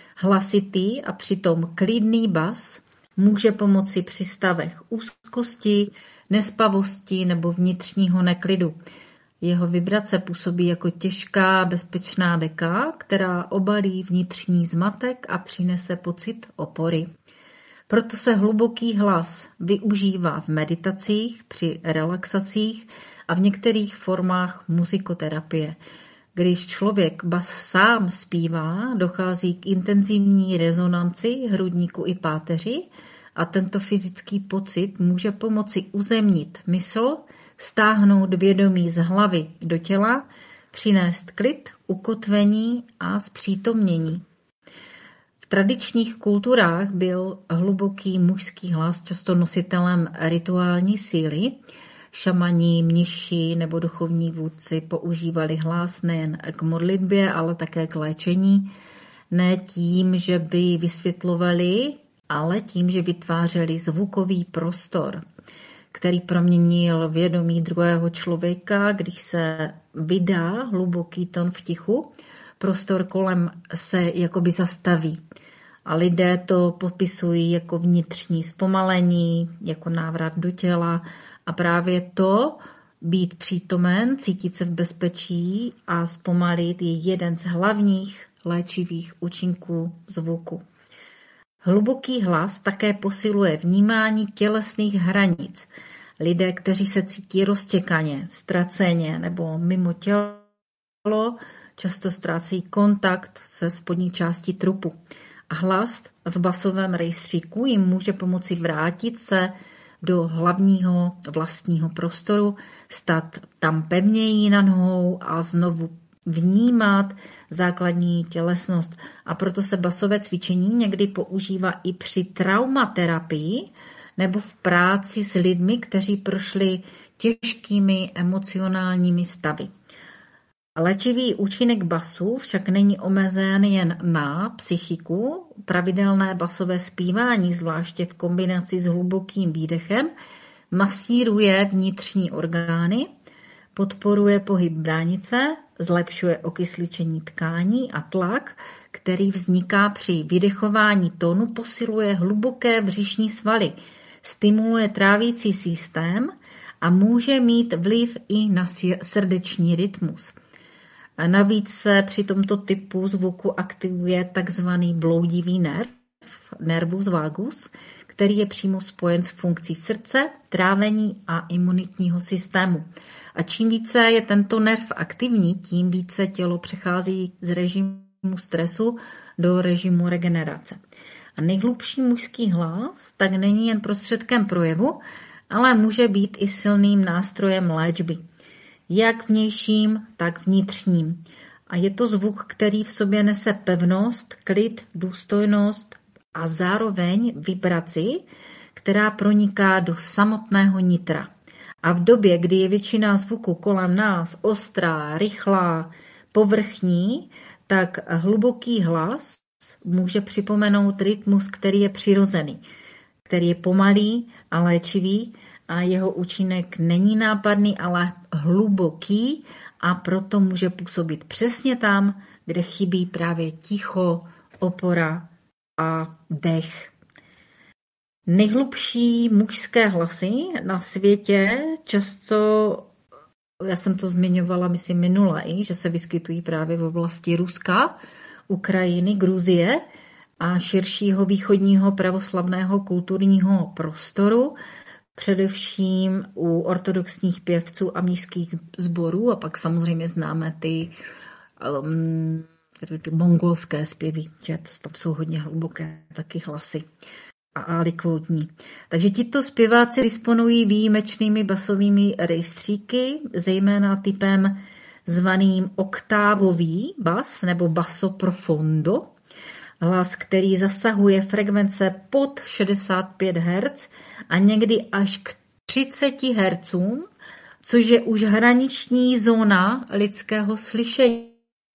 Hlasitý a přitom klidný bas může pomoci při stavech úzkosti, nespavosti nebo vnitřního neklidu. Jeho vibrace působí jako těžká, bezpečná deka, která obalí vnitřní zmatek a přinese pocit opory. Proto se hluboký hlas využívá v meditacích, při relaxacích a v některých formách muzikoterapie. Když člověk bas sám zpívá, dochází k intenzivní rezonanci hrudníku i páteři a tento fyzický pocit může pomoci uzemnit mysl, stáhnout vědomí z hlavy do těla, přinést klid, ukotvení a zpřítomnění. V tradičních kulturách byl hluboký mužský hlas často nositelem rituální síly. Šamani, mniši nebo duchovní vůdci používali hlas nejen k modlitbě, ale také k léčení. Ne tím, že by vysvětlovali, ale tím, že vytvářeli zvukový prostor, který proměnil vědomí druhého člověka, když se vydá hluboký tón v tichu, prostor kolem se jakoby zastaví. A lidé to popisují jako vnitřní zpomalení, jako návrat do těla a právě to, být přítomen, cítit se v bezpečí a zpomalit je jeden z hlavních léčivých účinků zvuku. Hluboký hlas také posiluje vnímání tělesných hranic. Lidé, kteří se cítí roztěkaně, ztraceně nebo mimo tělo, často ztrácejí kontakt se spodní částí trupu. A hlas v basovém rejstříku jim může pomoci vrátit se do hlavního vlastního prostoru, stát tam pevněji na nohou a znovu vnímat základní tělesnost. A proto se basové cvičení někdy používá i při traumaterapii nebo v práci s lidmi, kteří prošli těžkými emocionálními stavy. Léčivý účinek basu však není omezen jen na psychiku. Pravidelné basové zpívání, zvláště v kombinaci s hlubokým výdechem, masíruje vnitřní orgány, podporuje pohyb bránice, zlepšuje okysličení tkání a tlak, který vzniká při vydechování tónu, posiluje hluboké břišní svaly, stimuluje trávící systém a může mít vliv i na srdeční rytmus. A navíc se při tomto typu zvuku aktivuje takzvaný bloudivý nerv, nervus vagus, který je přímo spojen s funkcí srdce, trávení a imunitního systému. A čím více je tento nerv aktivní, tím více tělo přechází z režimu stresu do režimu regenerace. A nejhlubší mužský hlas tak není jen prostředkem projevu, ale může být i silným nástrojem léčby. Jak vnějším, tak vnitřním. A je to zvuk, který v sobě nese pevnost, klid, důstojnost a zároveň vibraci, která proniká do samotného nitra. A v době, kdy je většina zvuku kolem nás ostrá, rychlá, povrchní, tak hluboký hlas může připomenout rytmus, který je přirozený, který je pomalý a léčivý, a jeho účinek není nápadný, ale hluboký a proto může působit přesně tam, kde chybí právě ticho, opora a dech. Nejhlubší mužské hlasy na světě často, já jsem to zmiňovala, myslím minule, že se vyskytují právě v oblasti Ruska, Ukrajiny, Gruzie a širšího východního pravoslavného kulturního prostoru, především u ortodoxních pěvců a mnišských sborů a pak samozřejmě známe ty um, mongolské zpěvy, že tam jsou hodně hluboké taky hlasy a alikvotní. Takže tito zpěváci disponují výjimečnými basovými rejstříky, zejména typem zvaným oktávový bas nebo basso profondo, hlas, který zasahuje frekvence pod šedesát pět hertzů a někdy až k třicet hertzů, což je už hraniční zóna lidského slyšení.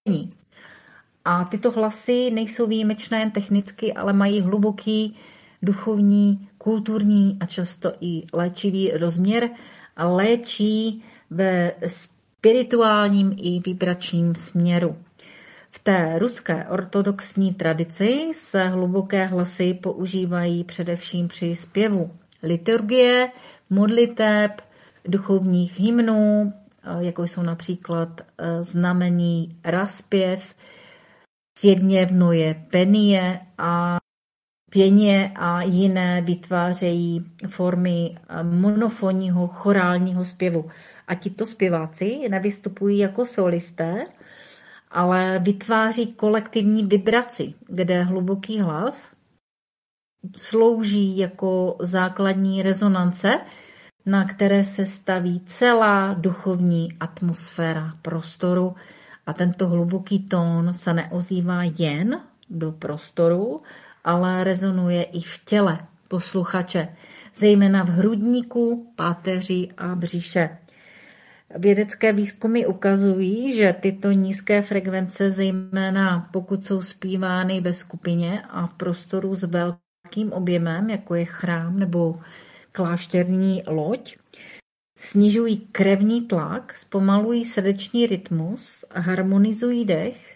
A tyto hlasy nejsou výjimečné jen technicky, ale mají hluboký duchovní, kulturní a často i léčivý rozměr a léčí ve spirituálním i vibračním směru. V té ruské ortodoxní tradici se hluboké hlasy používají především při zpěvu liturgie, modliteb, duchovních hymnů, jako jsou například znamení raspěv, sjedněvnoje penie a pěně a jiné vytvářejí formy monofonního chorálního zpěvu. A tito zpěváci nevystupují jako solisté, ale vytváří kolektivní vibraci, kde hluboký hlas slouží jako základní rezonance, na které se staví celá duchovní atmosféra prostoru a tento hluboký tón se neozývá jen do prostoru, ale rezonuje i v těle posluchače, zejména v hrudníku, páteři a břiše. Vědecké výzkumy ukazují, že tyto nízké frekvence, zejména pokud jsou zpívány ve skupině a v prostoru s velkým objemem, jako je chrám nebo klášterní loď, snižují krevní tlak, zpomalují srdeční rytmus, harmonizují dech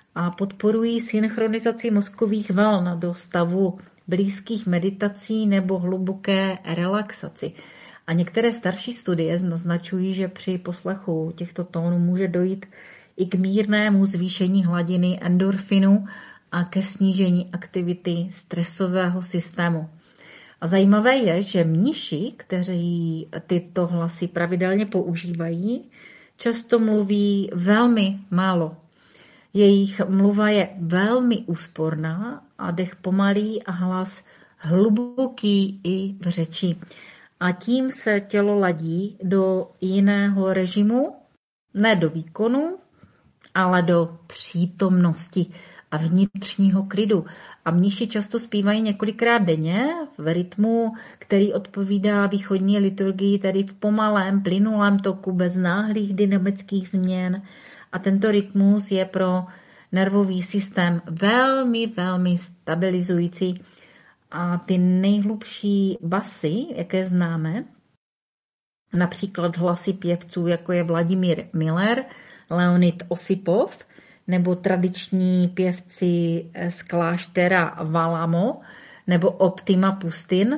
a podporují synchronizaci mozkových vln do stavu blízkých meditací nebo hluboké relaxaci. A některé starší studie naznačují, že při poslechu těchto tónů může dojít i k mírnému zvýšení hladiny endorfinu a ke snížení aktivity stresového systému. A zajímavé je, že mniši, kteří tyto hlasy pravidelně používají, často mluví velmi málo. Jejich mluva je velmi úsporná a dech pomalý a hlas hluboký i v řeči. A tím se tělo ladí do jiného režimu, ne do výkonu, ale do přítomnosti a vnitřního klidu. A mniši často zpívají několikrát denně v rytmu, který odpovídá východní liturgii, tedy v pomalém, plynulém toku, bez náhlých dynamických změn. A tento rytmus je pro nervový systém velmi, velmi stabilizující. A ty nejhlubší basy, jaké známe, například hlasy pěvců, jako je Vladimír Miller, Leonid Osipov, nebo tradiční pěvci z kláštera Valamo, nebo Optima Pustin,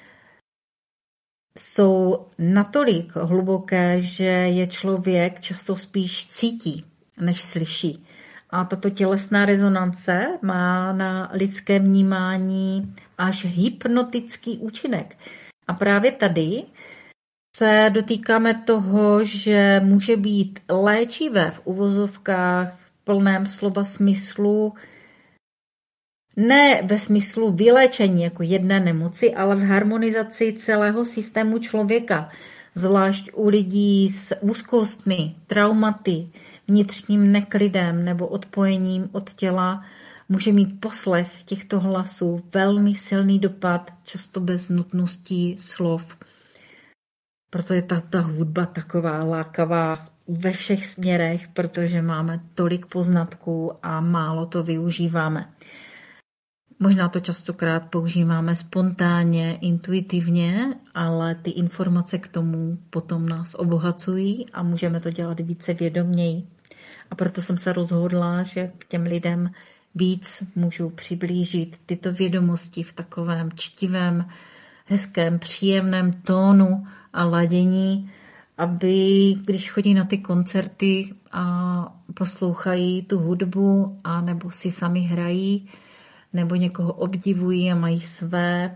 jsou natolik hluboké, že je člověk často spíš cítí, než slyší. A tato tělesná rezonance má na lidské vnímání až hypnotický účinek. A právě tady se dotýkáme toho, že může být léčivé v uvozovkách v plném slova smyslu, ne ve smyslu vyléčení jako jedné nemoci, ale v harmonizaci celého systému člověka, zvlášť u lidí s úzkostmi, traumaty, vnitřním neklidem nebo odpojením od těla, může mít poslech těchto hlasů velmi silný dopad, často bez nutností slov. Proto je ta, ta hudba taková lákavá ve všech směrech, protože máme tolik poznatků a málo to využíváme. Možná to častokrát používáme spontánně, intuitivně, ale ty informace k tomu potom nás obohacují a můžeme to dělat více vědoměji. A proto jsem se rozhodla, že k těm lidem víc můžu přiblížit tyto vědomosti v takovém čtivém, hezkém, příjemném tónu a ladění, aby když chodí na ty koncerty a poslouchají tu hudbu a nebo si sami hrají, nebo někoho obdivují a mají své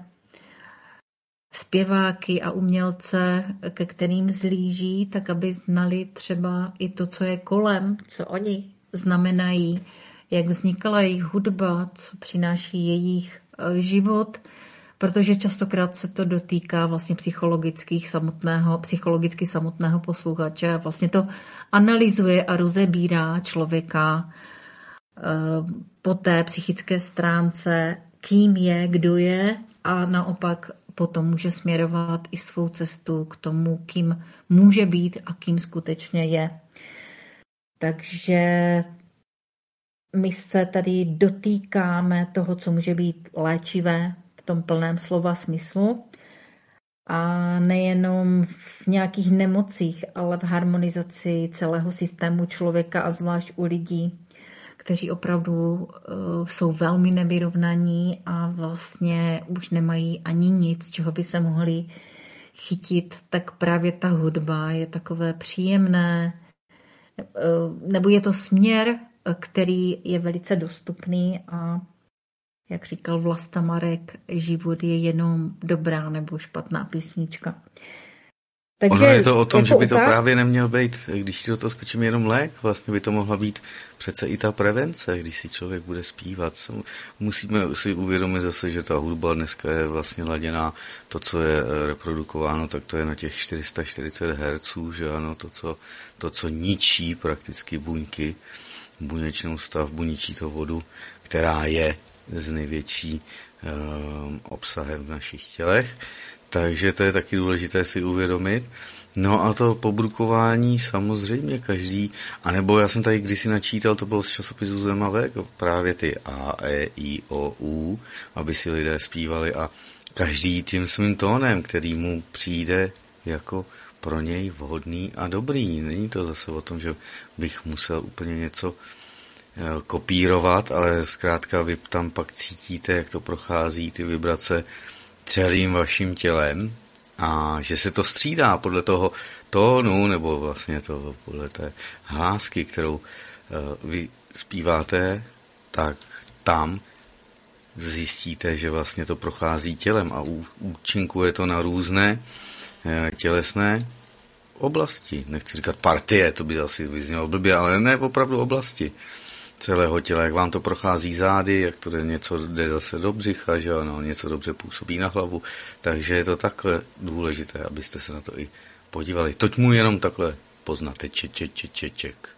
zpěváky a umělce, ke kterým zlíží, tak aby znali třeba i to, co je kolem, co oni znamenají, jak vznikala jejich hudba, co přináší jejich život, protože častokrát se to dotýká vlastně psychologických samotného, psychologicky samotného posluchače a vlastně to analyzuje a rozebírá člověka po té psychické stránce, kým je, kdo je a naopak potom může směrovat i svou cestu k tomu, kým může být a kým skutečně je. Takže my se tady dotýkáme toho, co může být léčivé v tom plném slova smyslu a nejenom v nějakých nemocích, ale v harmonizaci celého systému člověka a zvlášť u lidí, kteří opravdu uh, jsou velmi nevyrovnaní a vlastně už nemají ani nic, čeho by se mohli chytit, tak právě ta hudba je takové příjemné, uh, nebo je to směr, který je velice dostupný a jak říkal Vlasta Marek, život je jenom dobrá nebo špatná písnička. Takže ono je to o tom, že by to právě neměl být, když si do toho skočím, jenom lék, vlastně by to mohla být přece i ta prevence, když si člověk bude zpívat. Musíme si uvědomit zase, že ta hudba dneska je vlastně laděná, to, co je reprodukováno, tak to je na těch čtyři sta čtyřicet hertzů, že ano, to, co, to, co ničí prakticky buňky, buněčnou stavbu, ničí to vodu, která je s největší um, obsahem v našich tělech. Takže to je taky důležité si uvědomit. No a to pobrukování samozřejmě každý, anebo já jsem tady kdysi načítal, to bylo z časopisu Zemavek, právě ty A, E, I, O, U, aby si lidé zpívali a každý tím svým tónem, který mu přijde jako pro něj vhodný a dobrý. Není to zase o tom, že bych musel úplně něco kopírovat, ale zkrátka vy tam pak cítíte, jak to prochází ty vibrace celým vaším tělem a že se to střídá podle toho tónu, nebo vlastně toho, podle té hlásky, kterou vy zpíváte, tak tam zjistíte, že vlastně to prochází tělem a účinkuje to na různé tělesné oblasti. Nechci říkat partie, to by asi vyznělo blbě, ale ne opravdu oblasti celého těla, jak vám to prochází zády, jak to jde, něco jde zase do břicha, že ano, něco dobře působí na hlavu, takže je to takhle důležité, abyste se na to i podívali. Toť mu jenom takhle poznáte, če, če, če, če, ček.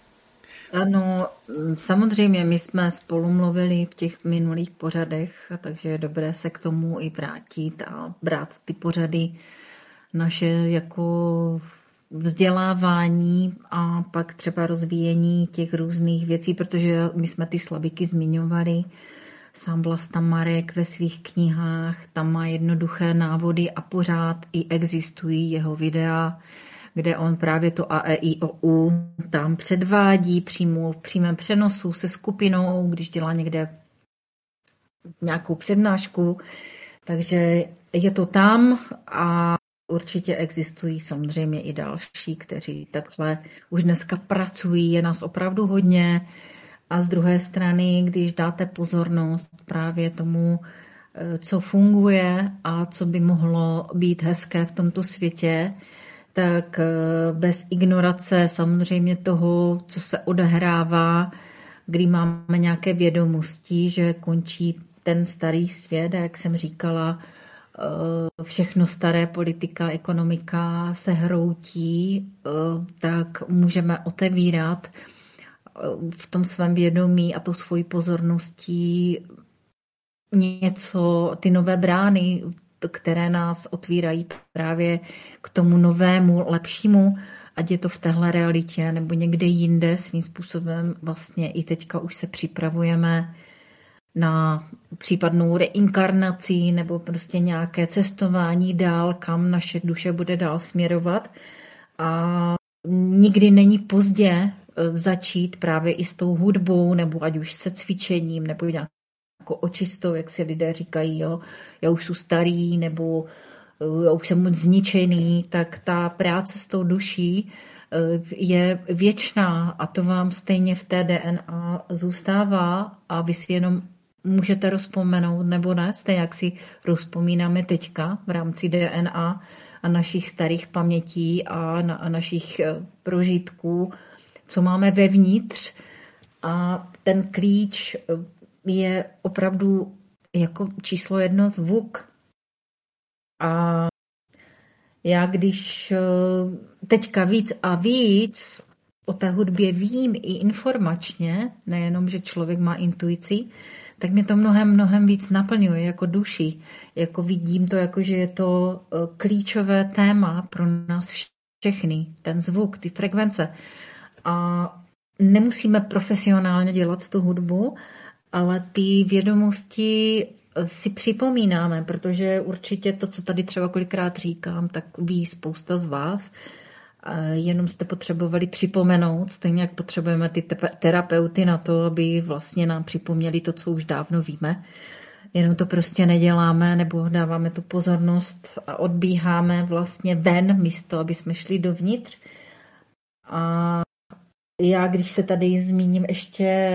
Ano, samozřejmě my jsme spolu mluvili v těch minulých pořadech, takže je dobré se k tomu i vrátit a brát ty pořady naše jako vzdělávání a pak třeba rozvíjení těch různých věcí, protože my jsme ty slabiky zmiňovali. Sám Vlasta Marek ve svých knihách, tam má jednoduché návody a pořád i existují jeho videa, kde on právě to A, E, I, O, U tam předvádí přímo v přímém přenosu se skupinou, když dělá někde nějakou přednášku. Takže je to tam a určitě existují samozřejmě i další, kteří takhle už dneska pracují, je nás opravdu hodně. A z druhé strany, když dáte pozornost právě tomu, co funguje a co by mohlo být hezké v tomto světě, tak bez ignorace samozřejmě toho, co se odehrává, kdy máme nějaké vědomosti, že končí ten starý svět, a jak jsem říkala, všechno staré, politika, ekonomika se hroutí, tak můžeme otevírat v tom svém vědomí a tou svojí pozorností něco, ty nové brány, které nás otvírají právě k tomu novému, lepšímu, ať je to v téhle realitě nebo někde jinde svým způsobem. Vlastně i teďka už se připravujeme na případnou reinkarnaci nebo prostě nějaké cestování dál, kam naše duše bude dál směrovat. A nikdy není pozdě začít právě i s tou hudbou, nebo ať už se cvičením, nebo nějak jako očistou, jak si lidé říkají, jo, já už jsem starý, nebo já už jsem moc zničený, tak ta práce s tou duší je věčná a to vám stejně v té D N A zůstává a vy si jenom můžete rozpomenout nebo ne, stejně jak si rozpomínáme teďka v rámci D N A a našich starých pamětí a, na, a našich prožitků, co máme vevnitř a ten klíč je opravdu jako číslo jedno zvuk. A já když teďka víc a víc o té hudbě vím i informačně, nejenom, že člověk má intuici, tak mě to mnohem, mnohem víc naplňuje jako duši. Jako vidím to, jako že je to klíčové téma pro nás všechny. Ten zvuk, ty frekvence. A nemusíme profesionálně dělat tu hudbu, ale ty vědomosti si připomínáme, protože určitě to, co tady třeba kolikrát říkám, tak ví spousta z vás. Jenom jste potřebovali připomenout, stejně jak potřebujeme ty terapeuty na to, aby vlastně nám připomněli to, co už dávno víme. Jenom to prostě neděláme, nebo dáváme tu pozornost a odbíháme vlastně ven, místo, aby jsme šli dovnitř. A já, když se tady zmíním ještě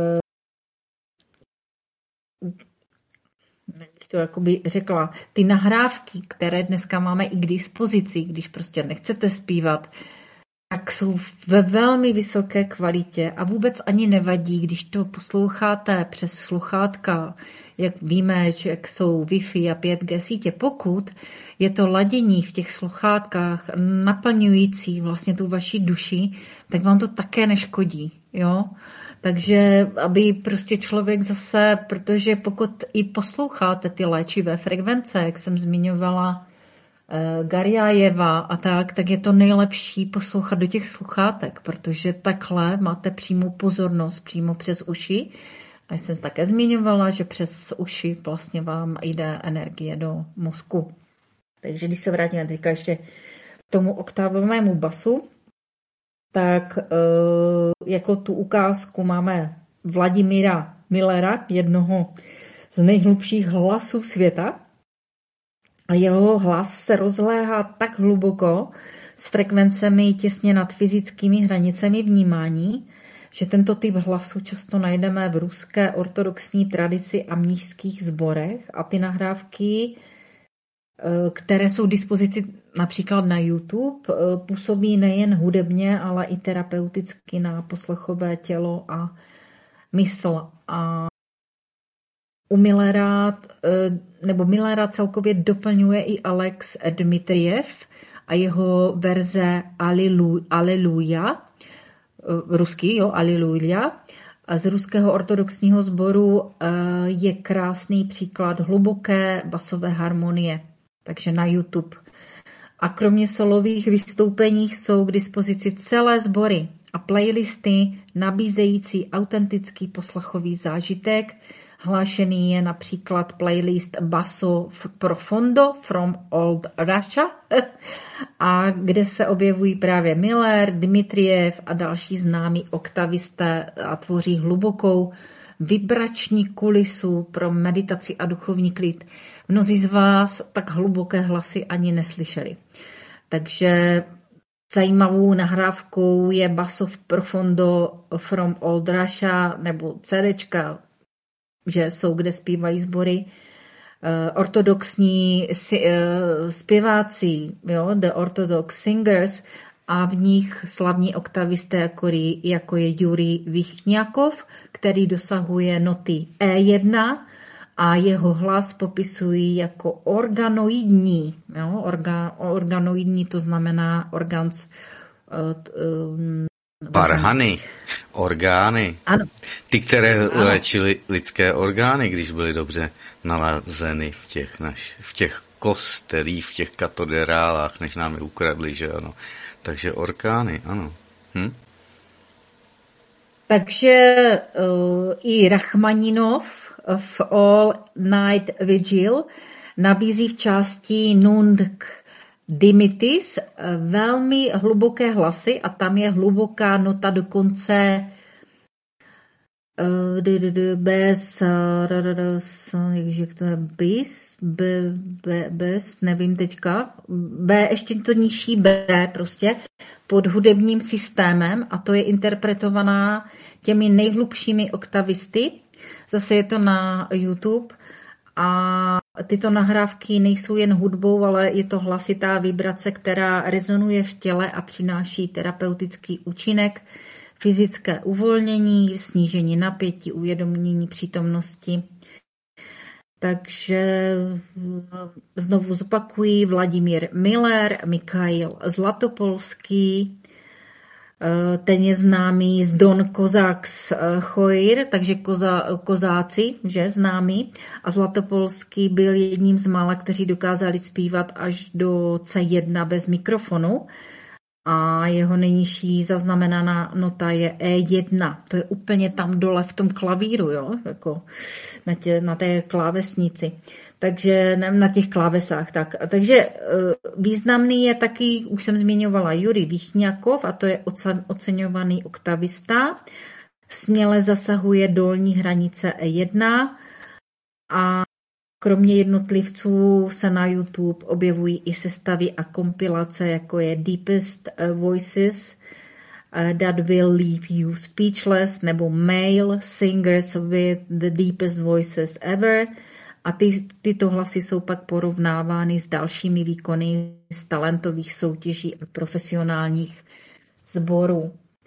to jakoby řekla, ty nahrávky, které dneska máme i k dispozici, když prostě nechcete zpívat, tak jsou ve velmi vysoké kvalitě a vůbec ani nevadí, když to posloucháte přes sluchátka, jak víme, že jak jsou Wi-Fi a pět G sítě, pokud je to ladění v těch sluchátkách naplňující vlastně tu vaši duši, tak vám to také neškodí, jo? Takže aby prostě člověk zase, protože pokud i posloucháte ty léčivé frekvence, jak jsem zmiňovala Garjajeva a tak, tak je to nejlepší poslouchat do těch sluchátek, protože takhle máte přímou pozornost přímo přes uši. A jsem také zmiňovala, že přes uši vlastně vám jde energie do mozku. Takže když se vrátíme teďka ještě k tomu oktávovému basu, tak jako tu ukázku máme Vladimíra Millera, jednoho z nejhlubších hlasů světa. A jeho hlas se rozléhá tak hluboko s frekvencemi těsně nad fyzickými hranicemi vnímání, že tento typ hlasu často najdeme v ruské ortodoxní tradici a mnišských sborech a ty nahrávky, které jsou k dispozici například na YouTube, působí nejen hudebně, ale i terapeuticky na poslechové tělo a mysl. A u Millera, nebo Millera celkově doplňuje i Alex Dmitriev a jeho verze Aleluja, ruský, jo, Aleluja, z ruského ortodoxního sboru je krásný příklad hluboké basové harmonie, takže na YouTube. A kromě solových vystoupení jsou k dispozici celé sbory a playlisty nabízející autentický poslechový zážitek. Hlášený je například playlist Basso Profondo from Old Russia, a kde se objevují právě Miller, Dmitriev a další známí oktavisté a tvoří hlubokou vibrační kulisu pro meditaci a duchovní klid. Mnozí z vás tak hluboké hlasy ani neslyšeli. Takže zajímavou nahrávkou je Basso Profondo from Old Russia nebo CDčka, že jsou, kde zpívají sbory ortodoxní zpěváci, jo, The Orthodox Singers, a v nich slavní oktavisté, jako, jako je Jurij Vichňakov, který dosahuje noty E jedna a jeho hlas popisují jako organoidní. Jo, orga, organoidní to znamená organs... Uh, um, Parhany, orgány. Ano. Ty, které ano. léčily lidské orgány, když byly dobře nalazeny v těch, naš, v těch kostelích, v těch katedrálách, než nám je ukradli, že ano. Takže orgány, ano. Hm? Takže uh, i Rachmaninov v All Night Vigil nabízí v části Nunc Dimittis velmi hluboké hlasy a tam je hluboká nota dokonce bez, jak to je, bis, be, be, bez, nevím teďka, B, ještě to nižší B prostě, pod hudebním systémem a to je interpretovaná těmi nejhlubšími oktavisty. Zase je to na YouTube a tyto nahrávky nejsou jen hudbou, ale je to hlasitá vibrace, která rezonuje v těle a přináší terapeutický účinek, fyzické uvolnění, snížení napětí, uvědomění přítomnosti. Takže znovu zopakuji, Vladimír Miller, Mikhail Zlatopolský, ten je známý z Don Kozaks Choir, takže koza, kozáci, že známý. A Zlatopolský byl jedním z mála, kteří dokázali zpívat až do C jedna bez mikrofonu. A jeho nejnižší zaznamenaná nota je E jedna. To je úplně tam dole v tom klavíru, jo? Jako na, tě, na té klávesnici. Takže na těch klávesách. Tak. Takže významný je taky, už jsem zmiňovala, Jurij Vichňakov, a to je oceňovaný oktavista. Směle zasahuje dolní hranice E jedna a kromě jednotlivců se na YouTube objevují i sestavy a kompilace, jako je Deepest Voices That Will Leave You Speechless nebo Male Singers with the Deepest Voices Ever. A ty, tyto hlasy jsou pak porovnávány s dalšími výkony z talentových soutěží a profesionálních sborů.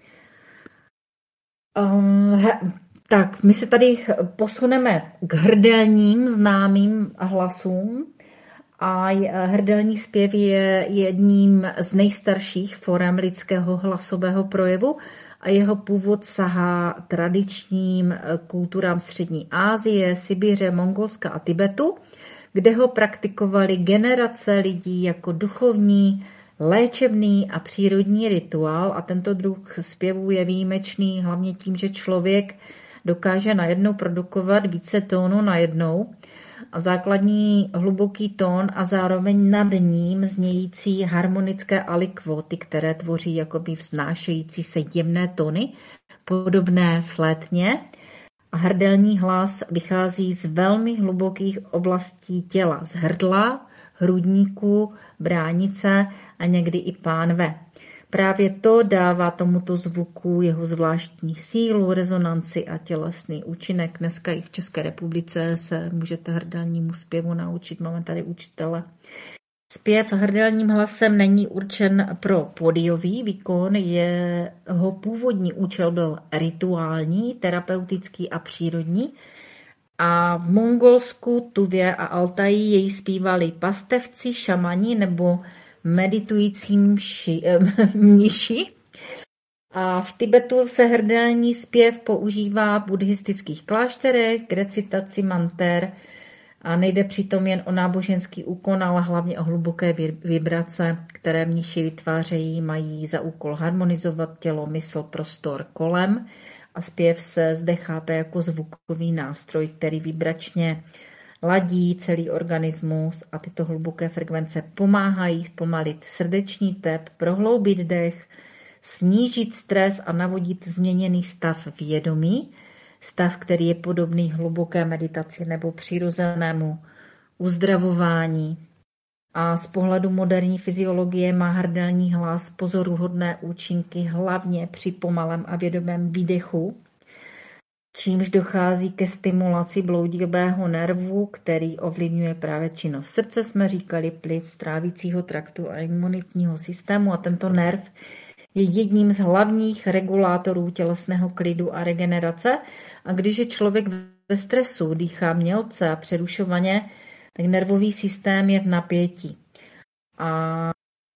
Um, he, tak, my se tady posuneme k hrdelním známým hlasům. A hrdelní zpěv je jedním z nejstarších forem lidského hlasového projevu a jeho původ sahá tradičním kulturám Střední Asie, Sibiře, Mongolska a Tibetu, kde ho praktikovali generace lidí jako duchovní, léčebný a přírodní rituál. A tento druh zpěvu je výjimečný hlavně tím, že člověk dokáže najednou produkovat více tónů najednou. a základní hluboký tón a zároveň nad ním znějící harmonické alikvóty, které tvoří jakoby vznášející se jemné tóny, podobné flétně. A hrdelní hlas vychází z velmi hlubokých oblastí těla, z hrdla, hrudníku, bránice a někdy i pánve. Právě to dává tomuto zvuku jeho zvláštní sílu, rezonanci a tělesný účinek. Dneska i v České republice se můžete hrdelnímu zpěvu naučit, máme tady učitele. Zpěv hrdelním hlasem není určen pro pódiový výkon, jeho původní účel byl rituální, terapeutický a přírodní. A v Mongolsku, Tuvě a Altaji jej zpívali pastevci, šamani nebo meditující mši, mniši. A v Tibetu se hrdelní zpěv používá v buddhistických klášterech k recitaci manter a nejde přitom jen o náboženský úkon, ale hlavně o hluboké vibrace, které mniši vytvářejí, mají za úkol harmonizovat tělo, mysl, prostor kolem a zpěv se zde chápe jako zvukový nástroj, který vibračně ladí celý organismus a tyto hluboké frekvence pomáhají zpomalit srdeční tep, prohloubit dech, snížit stres a navodit změněný stav vědomí, stav, který je podobný hluboké meditaci nebo přirozenému uzdravování. A z pohledu moderní fyziologie má hrdelní hlas pozoruhodné účinky hlavně při pomalém a vědomém výdechu, čímž dochází ke stimulaci bloudivého nervu, který ovlivňuje právě činnost srdce, jsme říkali, plic, trávicího traktu a imunitního systému. A tento nerv je jedním z hlavních regulátorů tělesného klidu a regenerace. A když je člověk ve stresu, dýchá mělce a přerušovaně, tak nervový systém je v napětí. A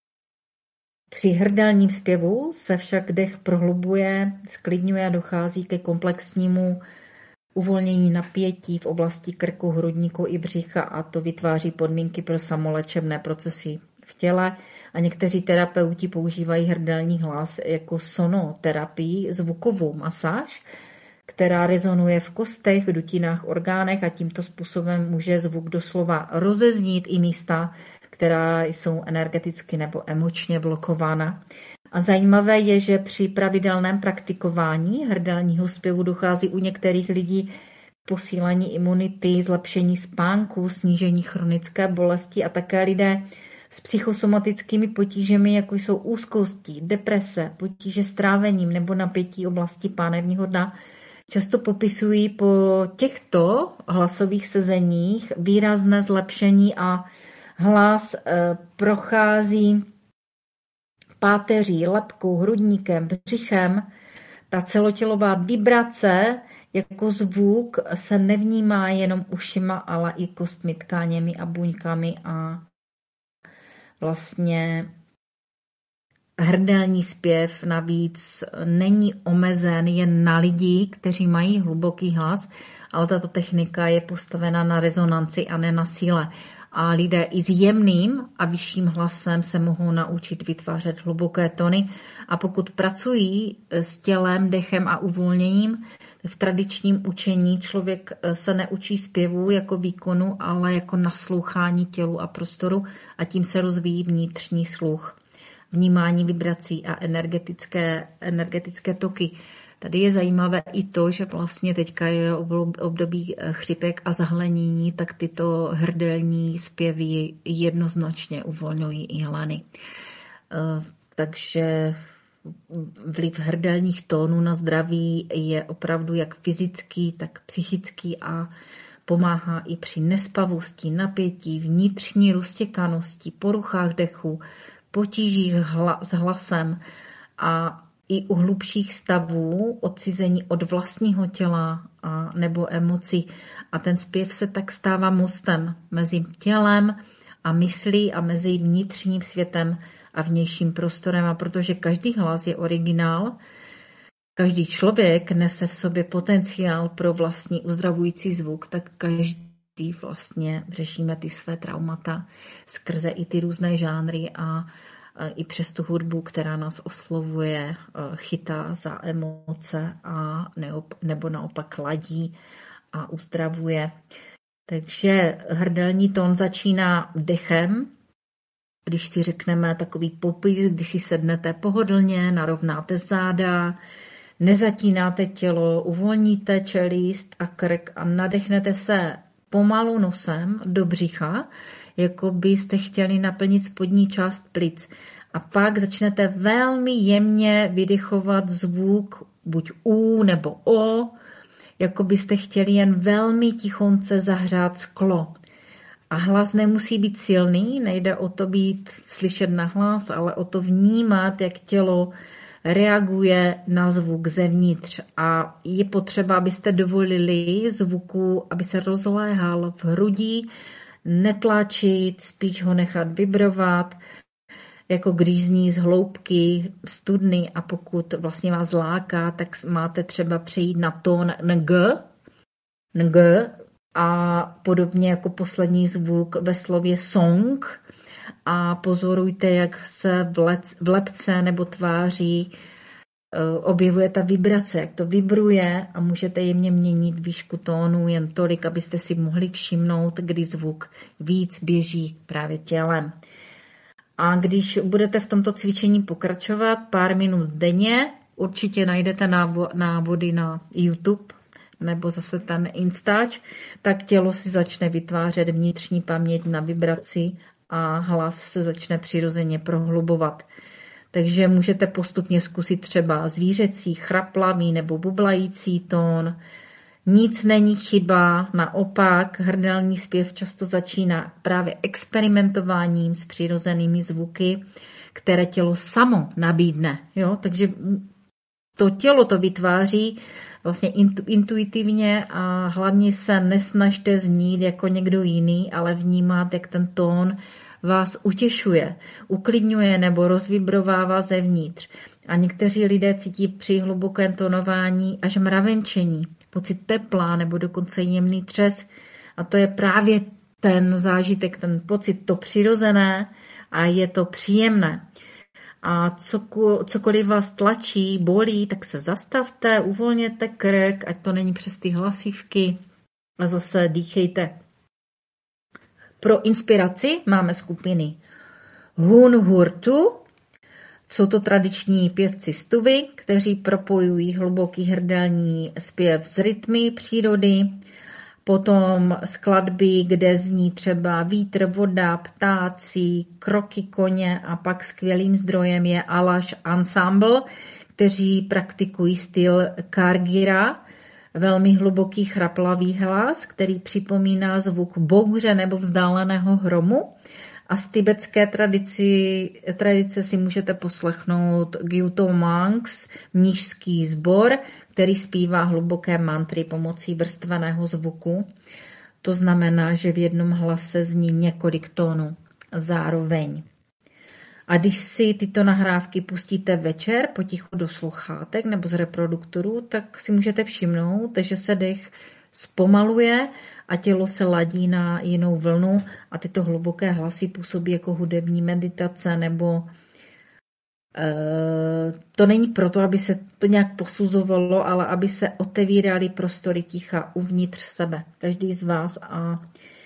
při hrdelním zpěvu se však dech prohlubuje, sklidňuje a dochází ke komplexnímu uvolnění napětí v oblasti krku, hrudníku i břicha a to vytváří podmínky pro samolečebné procesy v těle. A někteří terapeuti používají hrdelní hlas jako sonoterapii, zvukovou masáž, která rezonuje v kostech, dutinách, orgánech a tímto způsobem může zvuk doslova rozeznít i místa, která jsou energeticky nebo emočně blokována. A zajímavé je, že při pravidelném praktikování hrdelního zpěvu dochází u některých lidí k posílení imunity, zlepšení spánku, snížení chronické bolesti a také lidé s psychosomatickými potížemi, jako jsou úzkosti, deprese, potíže s trávením nebo napětí oblasti pánevního dna, často popisují po těchto hlasových sezeních výrazné zlepšení a hlas prochází páteří, lebkou, hrudníkem, břichem. Ta celotělová vibrace jako zvuk se nevnímá jenom ušima, ale i kostmi, tkáněmi a buňkami a vlastně hrdelní zpěv navíc není omezen jen na lidi, kteří mají hluboký hlas, ale tato technika je postavena na rezonanci a ne na síle. A lidé i s jemným a vyšším hlasem se mohou naučit vytvářet hluboké tony. A pokud pracují s tělem, dechem a uvolněním, v tradičním učení člověk se neučí zpěvu jako výkonu, ale jako naslouchání tělu a prostoru a tím se rozvíjí vnitřní sluch, vnímání vibrací a energetické, energetické toky. Tady je zajímavé i to, že vlastně teďka je období chřipek a zahlenění, tak tyto hrdelní zpěvy jednoznačně uvolňují i hleny. Takže vliv hrdelních tónů na zdraví je opravdu jak fyzický, tak psychický a pomáhá i při nespavosti, napětí, vnitřní roztěkanosti, poruchách dechu, potížích hla, s hlasem a i u hlubších stavů odcizení od vlastního těla a nebo emocí. A ten zpěv se tak stává mostem mezi tělem a myslí a mezi vnitřním světem a vnějším prostorem. A protože každý hlas je originál, každý člověk nese v sobě potenciál pro vlastní uzdravující zvuk, tak každý vlastně řešíme ty své traumata skrze i ty různé žánry a i přes tu hudbu, která nás oslovuje, chytá za emoce a nebo naopak ladí a uzdravuje. Takže hrdelní tón začíná dechem. Když si řekneme takový popis, když si sednete pohodlně, narovnáte záda, nezatínáte tělo, uvolníte čelist a krk a nadechnete se pomalu nosem do břicha, jako byste chtěli naplnit spodní část plic. A pak začnete velmi jemně vydechovat zvuk buď U nebo O, jako byste chtěli jen velmi tichonce zahřát sklo. A hlas nemusí být silný, nejde o to být slyšet na hlas, ale o to vnímat, jak tělo reaguje na zvuk zevnitř. A je potřeba, abyste dovolili zvuku, aby se rozléhal v hrudi, netlačit, spíš ho nechat vibrovat, jako když zní z hloubky studny a pokud vlastně vás láká, tak máte třeba přejít na tón ng, ng a podobně jako poslední zvuk ve slově song a pozorujte, jak se v, lec, v lepce nebo tváří objevuje ta vibrace, jak to vibruje a můžete jemně měnit výšku tónu jen tolik, abyste si mohli všimnout, kdy zvuk víc běží právě tělem. A když budete v tomto cvičení pokračovat pár minut denně, určitě najdete návody na YouTube nebo zase ten Instač, tak tělo si začne vytvářet vnitřní paměť na vibraci a hlas se začne přirozeně prohlubovat. Takže můžete postupně zkusit třeba zvířecí, chraplavý nebo bublající tón. Nic není chyba, naopak hrdelní zpěv často začíná právě experimentováním s přirozenými zvuky, které tělo samo nabídne. Jo? Takže to tělo to vytváří vlastně intu, intuitivně a hlavně se nesnažte znít jako někdo jiný, ale vnímat, jak ten tón vás utěšuje, uklidňuje nebo rozvibrovává zevnitř. A někteří lidé cítí při hlubokém tónování až mravenčení, pocit tepla nebo dokonce jemný třes. A to je právě ten zážitek, ten pocit, to přirozené a je to příjemné. A cokoliv vás tlačí, bolí, tak se zastavte, uvolněte krk, ať to není přes ty hlasivky a zase dýchejte. Pro inspiraci máme skupiny Hun Hurtu, jsou to tradiční pěvci z Tuvy, kteří propojují hluboký hrdelní zpěv s rytmy přírody, potom skladby, kde zní třeba vítr, voda, ptáci, kroky koně a pak skvělým zdrojem je Alaš Ensemble, kteří praktikují styl Kargira, velmi hluboký chraplavý hlas, který připomíná zvuk bouře nebo vzdáleného hromu. A z tibetské tradici, tradice si můžete poslechnout Gyuto Monks, mnišský sbor, který zpívá hluboké mantry pomocí vrstveného zvuku. To znamená, že v jednom hlase zní několik tónů zároveň. A když si tyto nahrávky pustíte večer potichu do sluchátek nebo z reproduktorů, tak si můžete všimnout, že se dech zpomaluje a tělo se ladí na jinou vlnu a tyto hluboké hlasy působí jako hudební meditace nebo e, to není proto, aby se to nějak posuzovalo, ale aby se otevíraly prostory ticha uvnitř sebe. Každý z vás a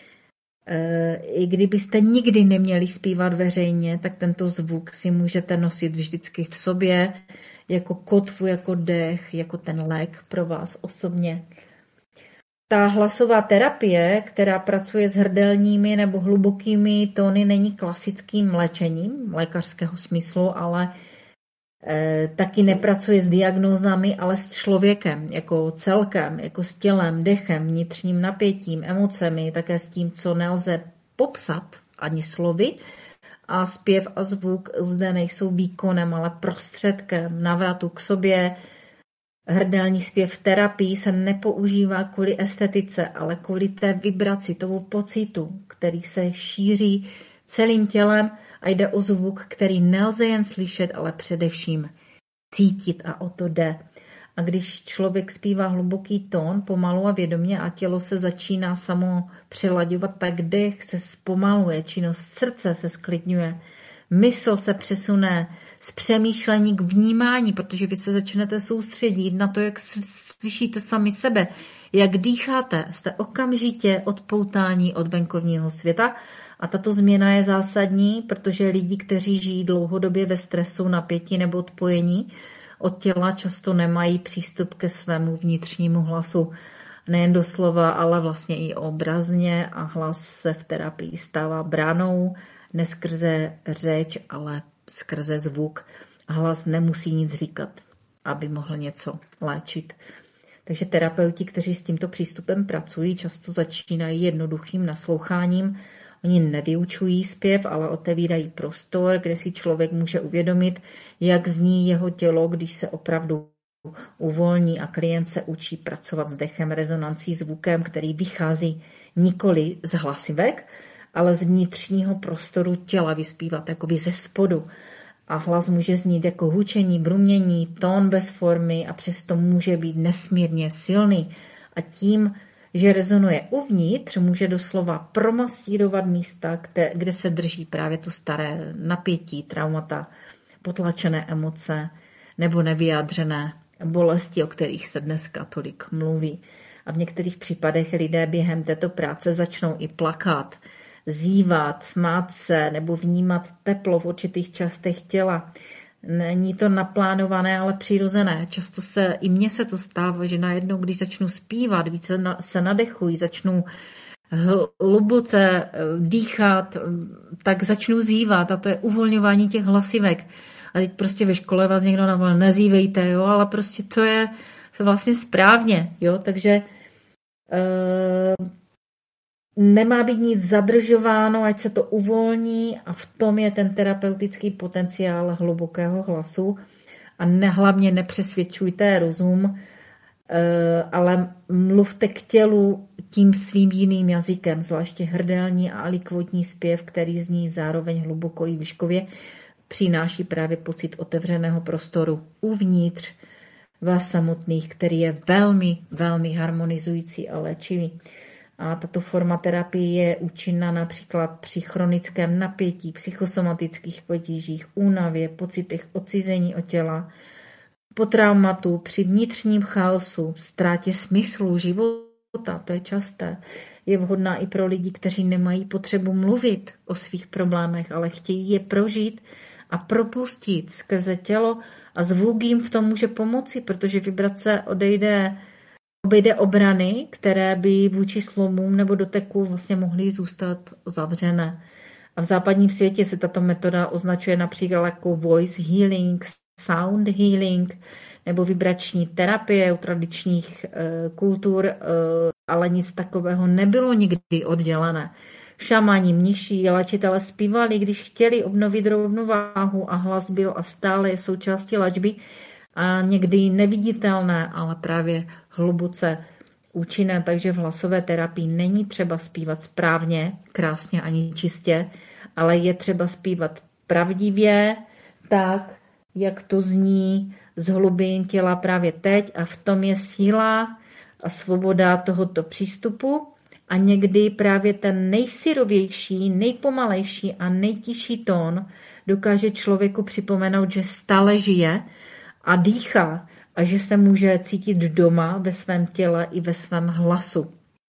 e, i kdybyste nikdy neměli zpívat veřejně, tak tento zvuk si můžete nosit vždycky v sobě jako kotvu, jako dech, jako ten lék pro vás osobně. Ta hlasová terapie, která pracuje s hrdelními nebo hlubokými tóny, není klasickým léčením lékařského smyslu, ale e, taky nepracuje s diagnózami, ale s člověkem, jako celkem, jako s tělem, dechem, vnitřním napětím, emocemi, také s tím, co nelze popsat ani slovy. A zpěv a zvuk zde nejsou výkonem, ale prostředkem návratu k sobě. Hrdelní zpěv v terapii se nepoužívá kvůli estetice, ale kvůli té vibraci, tomu pocitu, který se šíří celým tělem a jde o zvuk, který nelze jen slyšet, ale především cítit a o to jde. A když člověk zpívá hluboký tón pomalu a vědomě a tělo se začíná samo přelaďovat, tak dech se zpomaluje, činnost srdce se sklidňuje. Mysl se přesune z přemýšlení k vnímání, protože vy se začnete soustředit na to, jak slyšíte sami sebe, jak dýcháte. Jste okamžitě odpoutáni od venkovního světa a tato změna je zásadní, protože lidi, kteří žijí dlouhodobě ve stresu, napětí nebo odpojení od těla, často nemají přístup ke svému vnitřnímu hlasu. Nejen doslova, ale vlastně i obrazně a hlas se v terapii stává branou, ne skrze řeč, ale skrze zvuk. Hlas nemusí nic říkat, aby mohl něco léčit. Takže terapeuti, kteří s tímto přístupem pracují, často začínají jednoduchým nasloucháním. Oni nevyučují zpěv, ale otevírají prostor, kde si člověk může uvědomit, jak zní jeho tělo, když se opravdu uvolní, a klient se učí pracovat s dechem, rezonancí, zvukem, který vychází nikoli z hlasivek, ale z vnitřního prostoru těla, vyspívat jakoby ze spodu. A hlas může znít jako hučení, brumění, tón bez formy a přesto může být nesmírně silný. A tím, že rezonuje uvnitř, může doslova promastírovat místa, kde se drží právě to staré napětí, traumata, potlačené emoce nebo nevyjádřené bolesti, o kterých se dneska tolik mluví. A v některých případech lidé během této práce začnou i plakat, zívat, smát se nebo vnímat teplo v určitých částech těla. Není to naplánované, ale přirozené. Často se, i mně se to stává, že najednou, když začnu zpívat, více se nadechuji, začnu hluboce dýchat, tak začnu zívat a to je uvolňování těch hlasivek. A teď prostě ve škole vás někdo navolil, nezívejte, jo, ale prostě to je vlastně správně, jo, takže e, nemá být nic zadržováno, ať se to uvolní a v tom je ten terapeutický potenciál hlubokého hlasu a ne, hlavně nepřesvědčujte rozum, e, ale mluvte k tělu tím svým jiným jazykem, zvláště hrdelní a alikvotní zpěv, který zní zároveň hluboko i výškově, přináší právě pocit otevřeného prostoru uvnitř vás samotných, který je velmi, velmi harmonizující a léčivý. A tato forma terapie je účinná například při chronickém napětí, psychosomatických potížích, únavě, pocitech odcizení od těla, po traumatu, při vnitřním chaosu, ztrátě smyslu života, to je časté. Je vhodná i pro lidi, kteří nemají potřebu mluvit o svých problémech, ale chtějí je prožít a propustit skrze tělo a zvuk jim v tom může pomoci, protože vibrace odejde, obejde obrany, které by vůči slomům nebo doteku vlastně mohly zůstat zavřené. A v západním světě se tato metoda označuje například jako voice healing, sound healing nebo vibrační terapie u tradičních e, kultur, e, ale nic takového nebylo nikdy oddělené. Šamani, mniši, léčitelé zpívali, když chtěli obnovit rovnováhu a hlas byl a stále je součástí léčby a někdy neviditelné, ale právě hluboce účinné, takže v hlasové terapii není třeba zpívat správně, krásně ani čistě, ale je třeba zpívat pravdivě, tak, jak to zní z hlubin těla právě teď a v tom je síla a svoboda tohoto přístupu. A někdy právě ten nejsyrovější, nejpomalejší a nejtižší tón dokáže člověku připomenout, že stále žije a dýchá a že se může cítit doma ve svém těle i ve svém hlasu.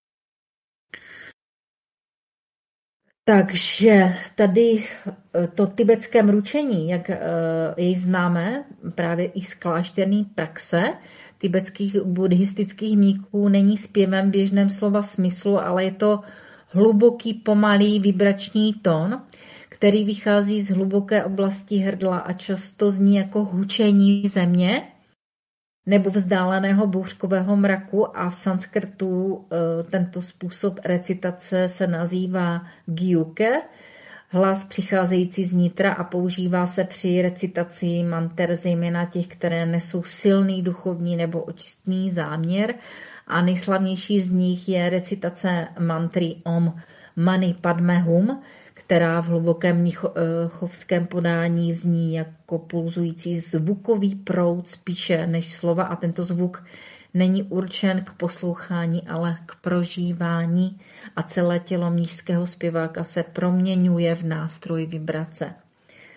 Takže tady to tibetské mručení, jak jej známe, právě i z klášterní praxe tibetských buddhistických mníchů, není zpěvem v běžném slova smyslu, ale je to hluboký, pomalý vibrační tón, který vychází z hluboké oblasti hrdla a často zní jako hučení země nebo vzdáleného bouřkového mraku a v sanskrtu tento způsob recitace se nazývá gyuke, hlas přicházející z nitra a používá se při recitaci manter, zejména těch, které nesou silný duchovní nebo očistný záměr a nejslavnější z nich je recitace mantry Om Mani Padme Hum, která v hlubokém mnichovském podání zní jako pulzující zvukový proud spíše než slova a tento zvuk není určen k poslouchání, ale k prožívání a celé tělo mnišského zpěváka se proměňuje v nástroj vibrace.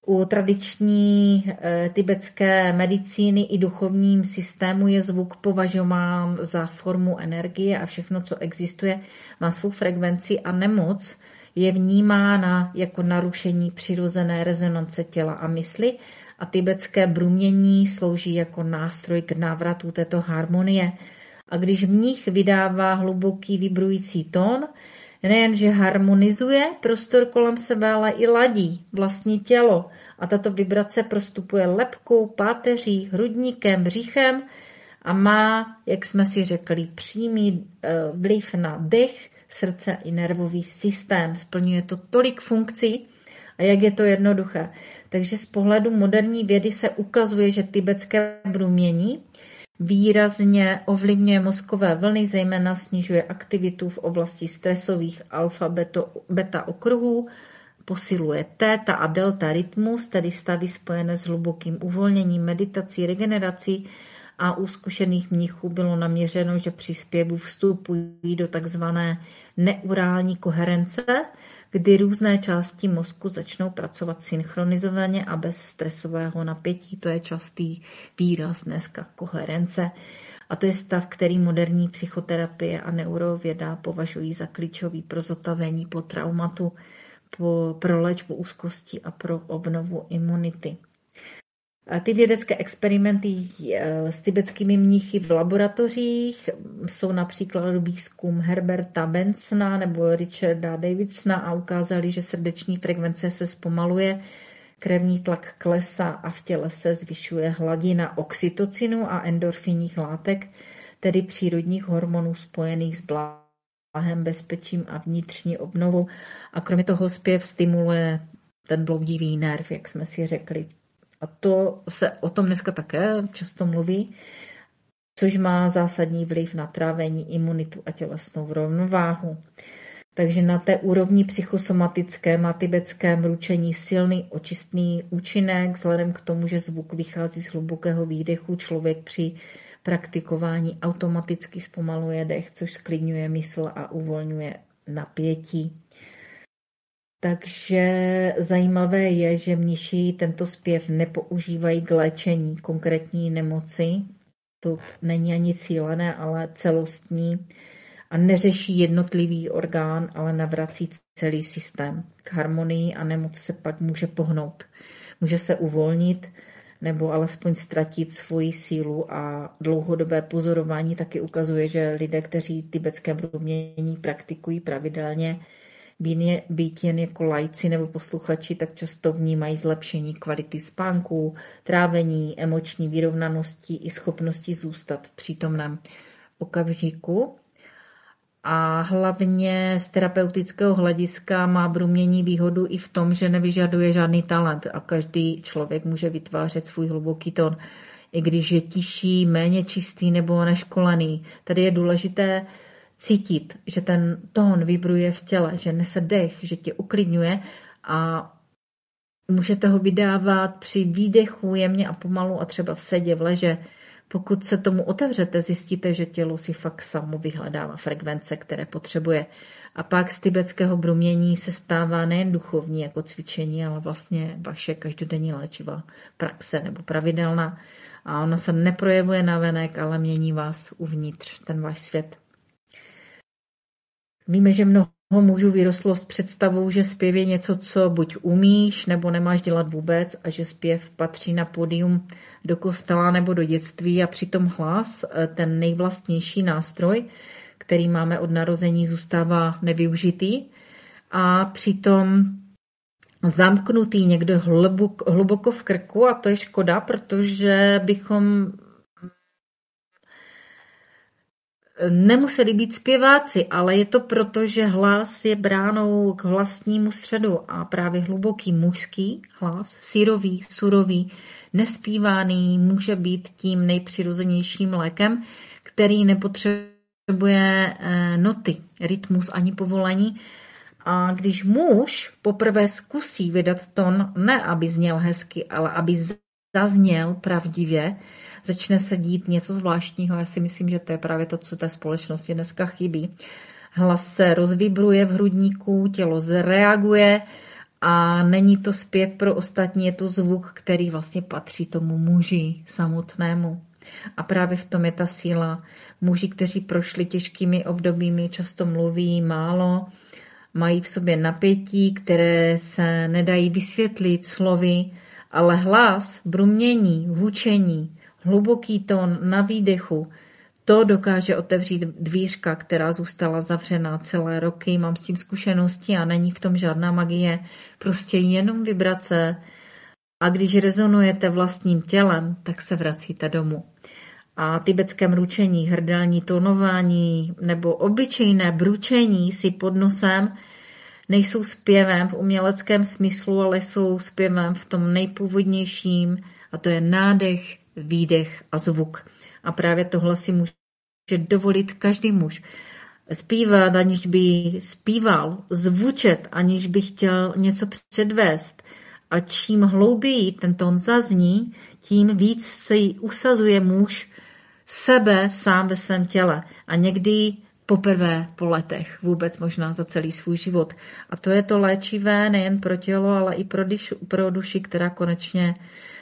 U tradiční e, tibetské medicíny i duchovním systému je zvuk považován za formu energie a všechno, co existuje, má svou frekvenci a nemoc je vnímána jako narušení přirozené rezonance těla a mysli a tibetské brumění slouží jako nástroj k návratu této harmonie. A když mnich vydává hluboký vibrující tón, nejenže harmonizuje prostor kolem sebe, ale i ladí vlastní tělo. A tato vibrace prostupuje lebkou, páteří, hrudníkem, břichem a má, jak jsme si řekli, přímý vliv na dech, srdce i nervový systém. Splňuje to tolik funkcí a jak je to jednoduché. Takže z pohledu moderní vědy se ukazuje, že tibetské brumění výrazně ovlivňuje mozkové vlny, zejména snižuje aktivitu v oblasti stresových alfa-beta okruhů, posiluje theta a delta rytmus, tedy stavy spojené s hlubokým uvolněním, meditací, regenerací a u zkušených mnichů bylo naměřeno, že při zpěvu vstupují do takzvané neurální koherence, kdy různé části mozku začnou pracovat synchronizovaně a bez stresového napětí. To je častý výraz dneska, koherence. A to je stav, který moderní psychoterapie a neurověda považují za klíčový pro zotavení po traumatu, po, pro léčbu úzkosti a pro obnovu imunity. A ty vědecké experimenty s tibetskými mnichy v laboratořích jsou například výzkum Herberta Bensona nebo Richarda Davidsona a ukázali, že srdeční frekvence se zpomaluje, krevní tlak klesá a v těle se zvyšuje hladina oxytocinu a endorfinních látek, tedy přírodních hormonů spojených s blahem, bezpečím a vnitřní obnovou. A kromě toho zpěv stimuluje ten bloudivý nerv, jak jsme si řekli. A to se o tom dneska také často mluví, což má zásadní vliv na trávení, imunitu a tělesnou rovnováhu. Takže na té úrovni psychosomatické má tibetské mručení silný očistný účinek, vzhledem k tomu, že zvuk vychází z hlubokého výdechu, člověk při praktikování automaticky zpomaluje dech, což sklidňuje mysl a uvolňuje napětí. Takže zajímavé je, že mniši tento zpěv nepoužívají k léčení konkrétní nemoci. To není ani cílené, ale celostní. A neřeší jednotlivý orgán, ale navrací celý systém k harmonii a nemoc se pak může pohnout. Může se uvolnit nebo alespoň ztratit svoji sílu a dlouhodobé pozorování taky ukazuje, že lidé, kteří tibetské brumění praktikují pravidelně, být jen jako lajci nebo posluchači, tak často vnímají zlepšení kvality spánku, trávení, emoční vyrovnanosti i schopnosti zůstat v přítomném okamžiku. A hlavně z terapeutického hlediska má brumění výhodu i v tom, že nevyžaduje žádný talent a každý člověk může vytvářet svůj hluboký tón, i když je tišší, méně čistý nebo neškolený. Tady je důležité cítit, že ten tón vibruje v těle, že nese dech, že tě uklidňuje a můžete ho vydávat při výdechu jemně a pomalu a třeba v sedě, v leže. Pokud se tomu otevřete, zjistíte, že tělo si fakt samo vyhledává frekvence, které potřebuje. A pak z tibetského brumění se stává nejen duchovní jako cvičení, ale vlastně vaše každodenní léčivá praxe nebo pravidelná. A ona se neprojevuje navenek, ale mění vás uvnitř, ten váš svět. Víme, že mnoho mužů vyrostlo s představou, že zpěv je něco, co buď umíš, nebo nemáš dělat vůbec a že zpěv patří na pódium do kostela nebo do dětství a přitom hlas, ten nejvlastnější nástroj, který máme od narození, zůstává nevyužitý a přitom zamknutý někde hluboko, hluboko v krku a to je škoda, protože bychom nemuseli být zpěváci, ale je to proto, že hlas je bránou k vlastnímu středu a právě hluboký mužský hlas, syrový, surový, nespívaný, může být tím nejpřirozenějším lékem, který nepotřebuje noty, rytmus ani povolení. A když muž poprvé zkusí vydat tón, ne aby zněl hezky, ale aby zazněl pravdivě, začne se dít něco zvláštního. Já si myslím, že to je právě to, co té společnosti dneska chybí. Hlas se rozvibruje v hrudníku, tělo zreaguje a není to zpěv pro ostatní, je to zvuk, který vlastně patří tomu muži samotnému. A právě v tom je ta síla. Muži, kteří prošli těžkými obdobími, často mluví málo, mají v sobě napětí, které se nedají vysvětlit slovy, ale hlas, brumění, hučení, hluboký tón na výdechu, to dokáže otevřít dvířka, která zůstala zavřená celé roky. Mám s tím zkušenosti a není v tom žádná magie. Prostě jenom vibrace. A když rezonujete vlastním tělem, tak se vracíte domů. A tibetské mručení, hrdelní tónování nebo obyčejné bručení si pod nosem nejsou zpěvem v uměleckém smyslu, ale jsou zpěvem v tom nejpůvodnějším, a to je nádech, výdech a zvuk. A právě tohle si může dovolit každý muž. Zpívat, aniž by zpíval, zvučet, aniž by chtěl něco předvést. A čím hlouběji ten tón zazní, tím víc si usazuje muž sebe sám ve svém těle. A někdy poprvé po letech, vůbec možná za celý svůj život. A to je to léčivé nejen pro tělo, ale i pro, dyš, pro duši, která konečně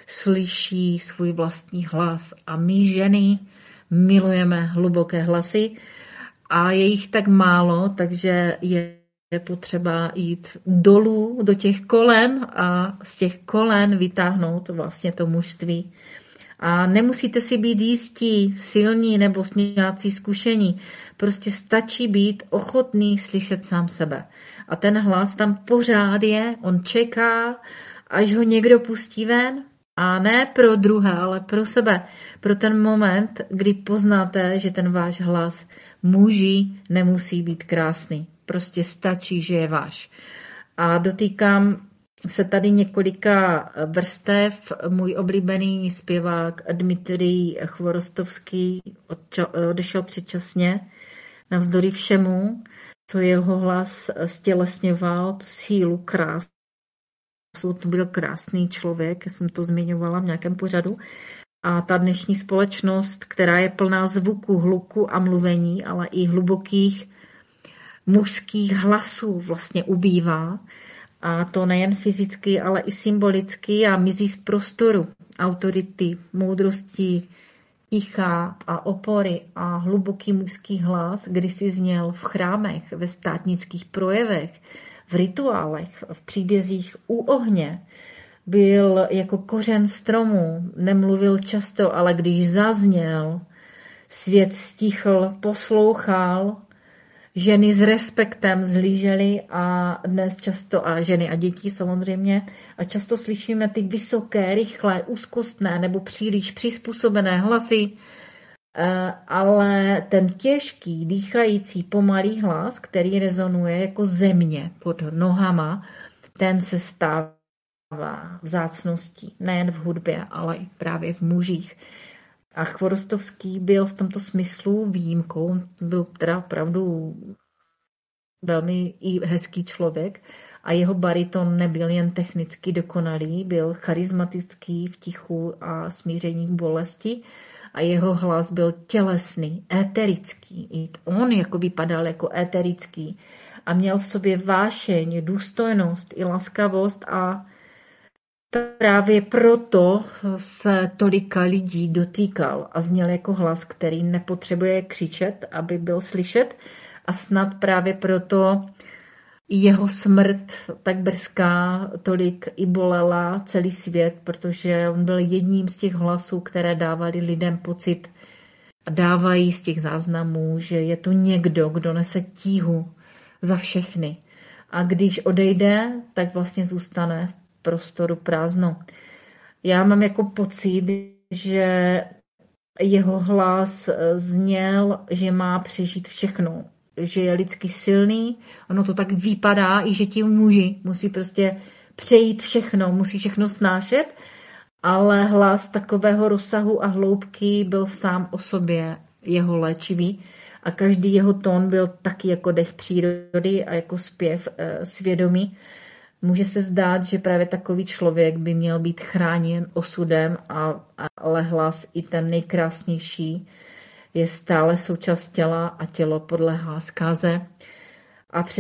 slyší svůj vlastní hlas. A my ženy milujeme hluboké hlasy a je jich tak málo, takže je potřeba jít dolů do těch kolen a z těch kolen vytáhnout vlastně to mužství. A nemusíte si být jistí, silní nebo nějací zkušení. Prostě stačí být ochotný slyšet sám sebe. A ten hlas tam pořád je, on čeká, až ho někdo pustí ven. A ne pro druhé, ale pro sebe. Pro ten moment, kdy poznáte, že ten váš hlas muži nemusí být krásný. Prostě stačí, že je váš. A dotýkám se tady několika vrstev. Můj oblíbený zpěvák Dmitrij Chvorostovský odešel předčasně navzdory všemu, co jeho hlas stělesňoval, tu sílu, krásu. To byl krásný člověk, jsem to zmiňovala v nějakém pořadu. A ta dnešní společnost, která je plná zvuku, hluku a mluvení, ale i hlubokých mužských hlasů vlastně ubývá. A to nejen fyzicky, ale i symbolicky a mizí z prostoru autority, moudrosti, ticha a opory a hluboký mužský hlas, kdysi zněl v chrámech, ve státnických projevech, v rituálech, v příbězích u ohně. Byl jako kořen stromu, nemluvil často, ale když zazněl, svět stichl, poslouchal, ženy s respektem zhlížely a dnes často, a ženy a děti samozřejmě, a často slyšíme ty vysoké, rychlé, úzkostné nebo příliš přizpůsobené hlasy, ale ten těžký, dýchající, pomalý hlas, který rezonuje jako země pod nohama, ten se stává vzácností, nejen v hudbě, ale i právě v mužích. A Chvorostovský byl v tomto smyslu výjimkou, byl teda opravdu velmi i hezký člověk a jeho bariton nebyl jen technicky dokonalý, byl charismatický v tichu a smíření k bolesti a jeho hlas byl tělesný, éterický. I on jako vypadal jako éterický a měl v sobě vášeň, důstojnost i laskavost a právě proto se tolika lidí dotýkal a zněl jako hlas, který nepotřebuje křičet, aby byl slyšet a snad právě proto jeho smrt tak brzká tolik i bolela celý svět, protože on byl jedním z těch hlasů, které dávali lidem pocit a dávají z těch záznamů, že je to někdo, kdo nese tíhu za všechny. A když odejde, tak vlastně zůstane v prostoru prázdno. Já mám jako pocit, že jeho hlas zněl, že má přežít všechno, že je lidsky silný, ono to tak vypadá, i že ti muži musí prostě přejít všechno, musí všechno snášet, ale hlas takového rozsahu a hloubky byl sám o sobě jeho léčivý a každý jeho tón byl taky jako dech přírody a jako zpěv e, svědomí. Může se zdát, že právě takový člověk by měl být chráněn osudem, a, ale hlas i ten nejkrásnější je stále součást těla a tělo podléhá zkáze. A přesně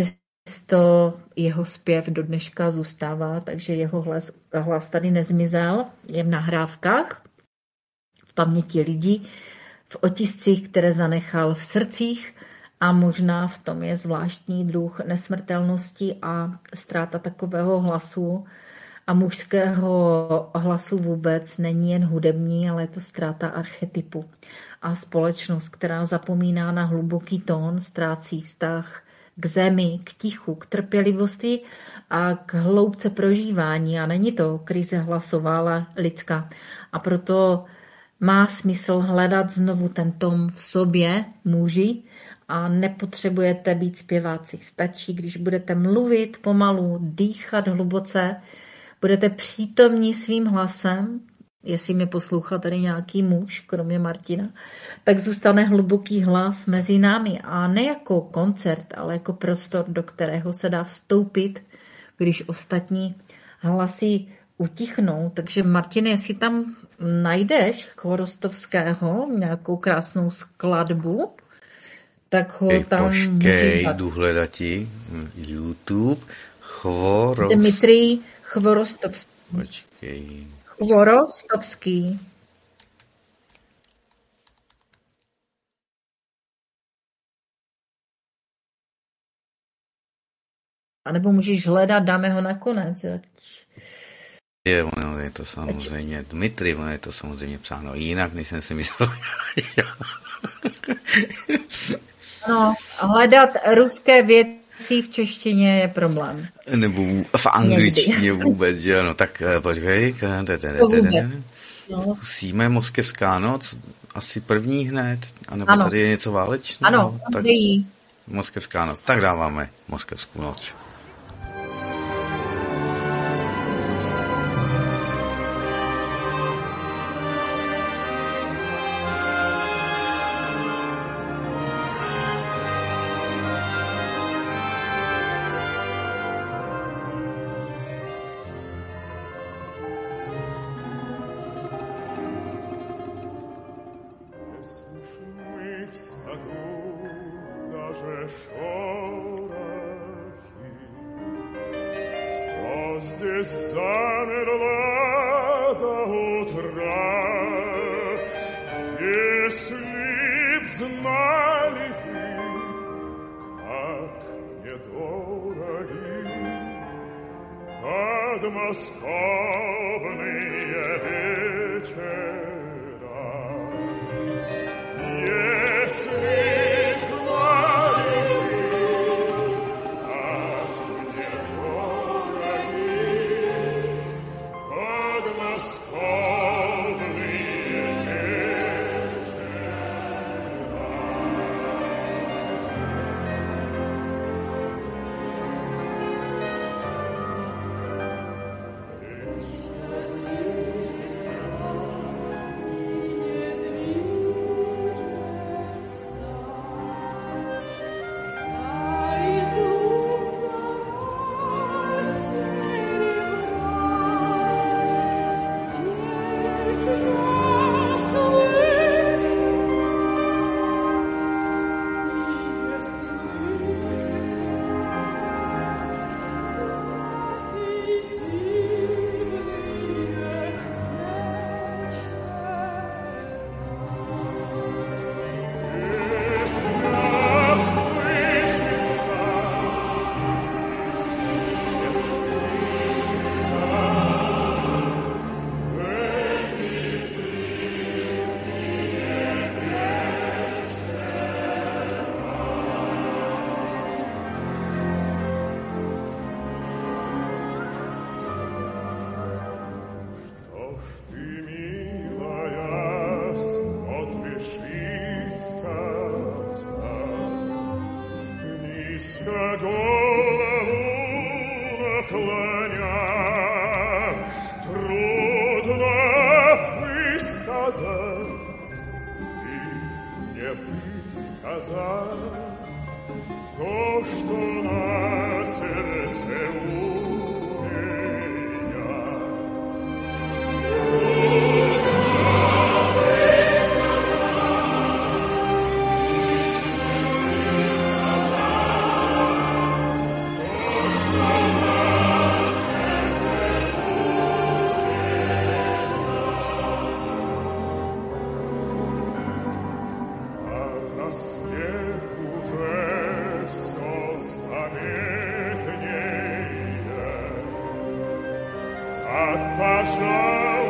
přesto jeho zpěv do dneška zůstává, takže jeho hlas, hlas tady nezmizel, je v nahrávkách, v paměti lidí, v otiscích, které zanechal v srdcích a možná v tom je zvláštní druh nesmrtelnosti a ztráta takového hlasu a mužského hlasu vůbec není jen hudební, ale je to ztráta archetypu. A společnost, která zapomíná na hluboký tón, ztrácí vztah k zemi, k tichu, k trpělivosti a k hloubce prožívání. A není to krize hlasová, ale lidská. A proto má smysl hledat znovu ten tón v sobě, muži, a nepotřebujete být zpěváci. Stačí, když budete mluvit pomalu, dýchat hluboce, budete přítomní svým hlasem, jestli mě poslouchá tady nějaký muž, kromě Martina, tak zůstane hluboký hlas mezi námi. A ne jako koncert, ale jako prostor, do kterého se dá vstoupit, když ostatní hlasy utichnou. Takže Martine, jestli tam najdeš Chvorostovského, nějakou krásnou skladbu, tak ho Ej, tam počkej, jdu hledati YouTube. Chvoros... Dmitrij Chvorostovský. Počkej. Chvorostovský. A nebo můžeš hledat, dáme ho nakonec. Je, ono je to samozřejmě Dmitry, ono je to samozřejmě psáno jinak, než jsem si myslel. No, hledat ruské věci v češtině je problém. Nebo v angličtině vůbec, že ano. Tak počkej. Zkusíme Moskevská noc, asi první hned, anebo ano. Tady je něco válečného. Ano, tak Moskevská noc, tak dáváme Moskevskou noc.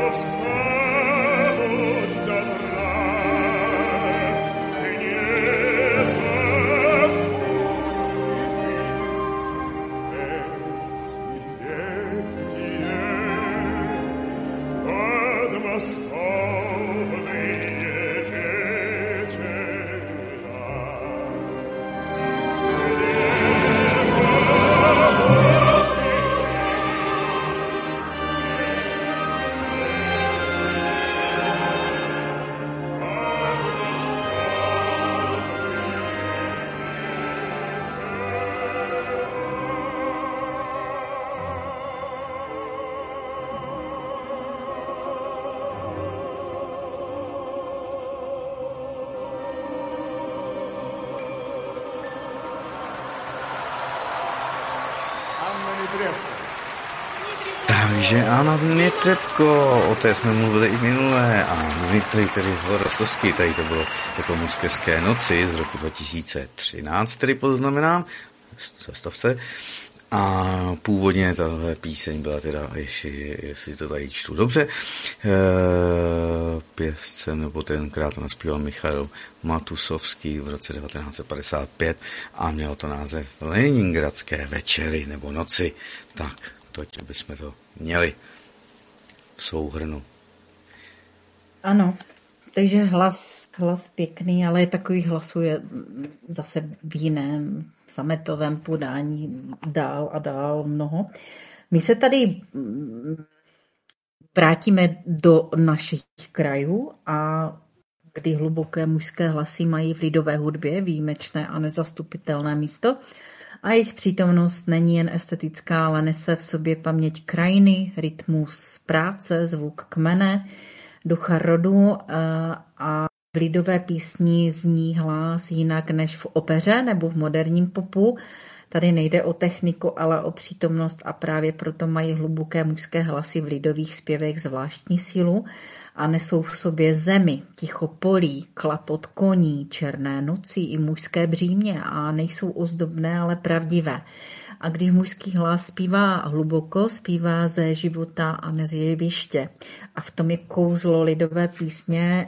Takže Anna Netrebko, o té jsme mluvili i minule, a Dmitry, tedy Chvorostovský, tady to bylo jako Moskevské noci z roku dva tisíce třináct, tedy poznamenám, zastavce. A původně tahle píseň byla teda, ještě, jestli to tady čtu dobře, pěvcem, nebo tenkrát to naspíval Michail Matusovský v roce devatenáct set padesát pět a mělo to název Leningradské večery nebo noci. Tak, to bychom to měli v souhrnu. Ano, takže hlas, hlas pěkný, ale takových hlasů je zase v jiném sametovém podání dál a dál mnoho. My se tady vrátíme do našich krajů, a kdy hluboké mužské hlasy mají v lidové hudbě výjimečné a nezastupitelné místo a jejich přítomnost není jen estetická, ale nese v sobě paměť krajiny, rytmus práce, zvuk kmene, ducha rodu a v lidové písni zní hlas jinak než v opeře nebo v moderním popu. Tady nejde o techniku, ale o přítomnost, a právě proto mají hluboké mužské hlasy v lidových zpěvech zvláštní sílu a nesou v sobě zemi, ticho polí, klapot koní, černé noci i mužské břímě, a nejsou ozdobné, ale pravdivé. A když mužský hlas zpívá hluboko, zpívá ze života a ne z jeviště. A v tom je kouzlo lidové písně,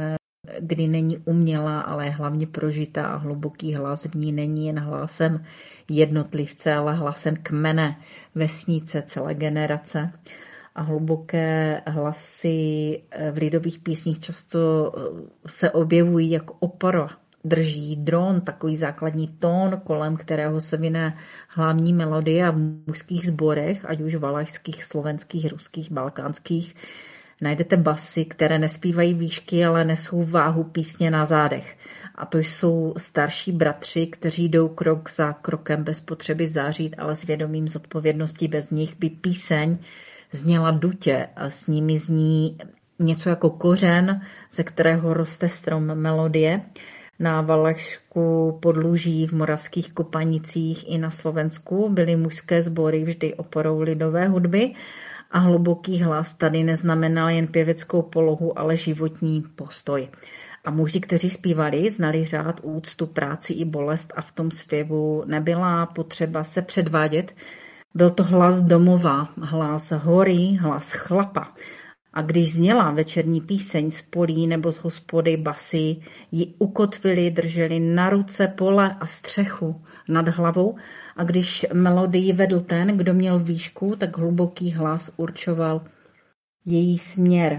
kdy není umělá, ale hlavně prožitá, a hluboký hlas v ní není jen hlasem jednotlivce, ale hlasem kmene, vesnice, celé generace. A hluboké hlasy v lidových písních často se objevují jako opora. Drží dron, takový základní tón, kolem kterého se vyne hlavní melodie, a v mužských sborech, ať už valašských, slovenských, ruských, balkánských, najdete basy, které nespívají výšky, ale nesou váhu písně na zádech. A to jsou starší bratři, kteří jdou krok za krokem bez potřeby zářit, ale s vědomím zodpovědnosti. Bez nich by píseň zněla dutě a s nimi zní něco jako kořen, ze kterého roste strom melodie. Na Valašsku, Podluží, v moravských Kopanicích i na Slovensku byly mužské sbory vždy oporou lidové hudby, a hluboký hlas tady neznamenal jen pěveckou polohu, ale životní postoj. A muži, kteří zpívali, znali řád, úctu, práci i bolest, a v tom zpěvu nebyla potřeba se předvádět. Byl to hlas domova, hlas hory, hlas chlapa. A když zněla večerní píseň z polí nebo z hospody basy, ji ukotvili, drželi na ruce pole a střechu nad hlavou, a když melodii vedl ten, kdo měl výšku, tak hluboký hlas určoval její směr.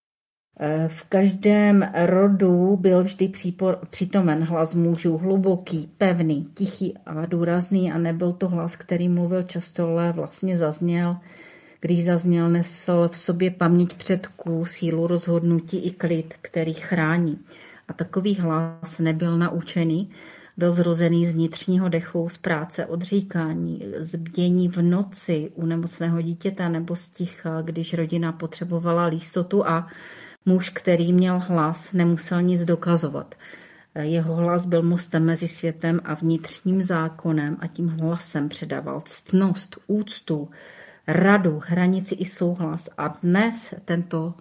V každém rodu byl vždy přítomen hlas mužů, hluboký, pevný, tichý a důrazný, a nebyl to hlas, který mluvil často, ale vlastně zazněl. Když zazněl, nesl v sobě paměť předků, sílu rozhodnutí i klid, který chrání. A takový hlas nebyl naučený, byl zrozený z vnitřního dechu, z práce, odříkání, z bdění v noci u nemocného dítěte nebo z ticha, když rodina potřebovala jistotu, a muž, který měl hlas, nemusel nic dokazovat. Jeho hlas byl mostem mezi světem a vnitřním zákonem, a tím hlasem předával ctnost, úctu, radu, hranici i souhlas. A dnes tento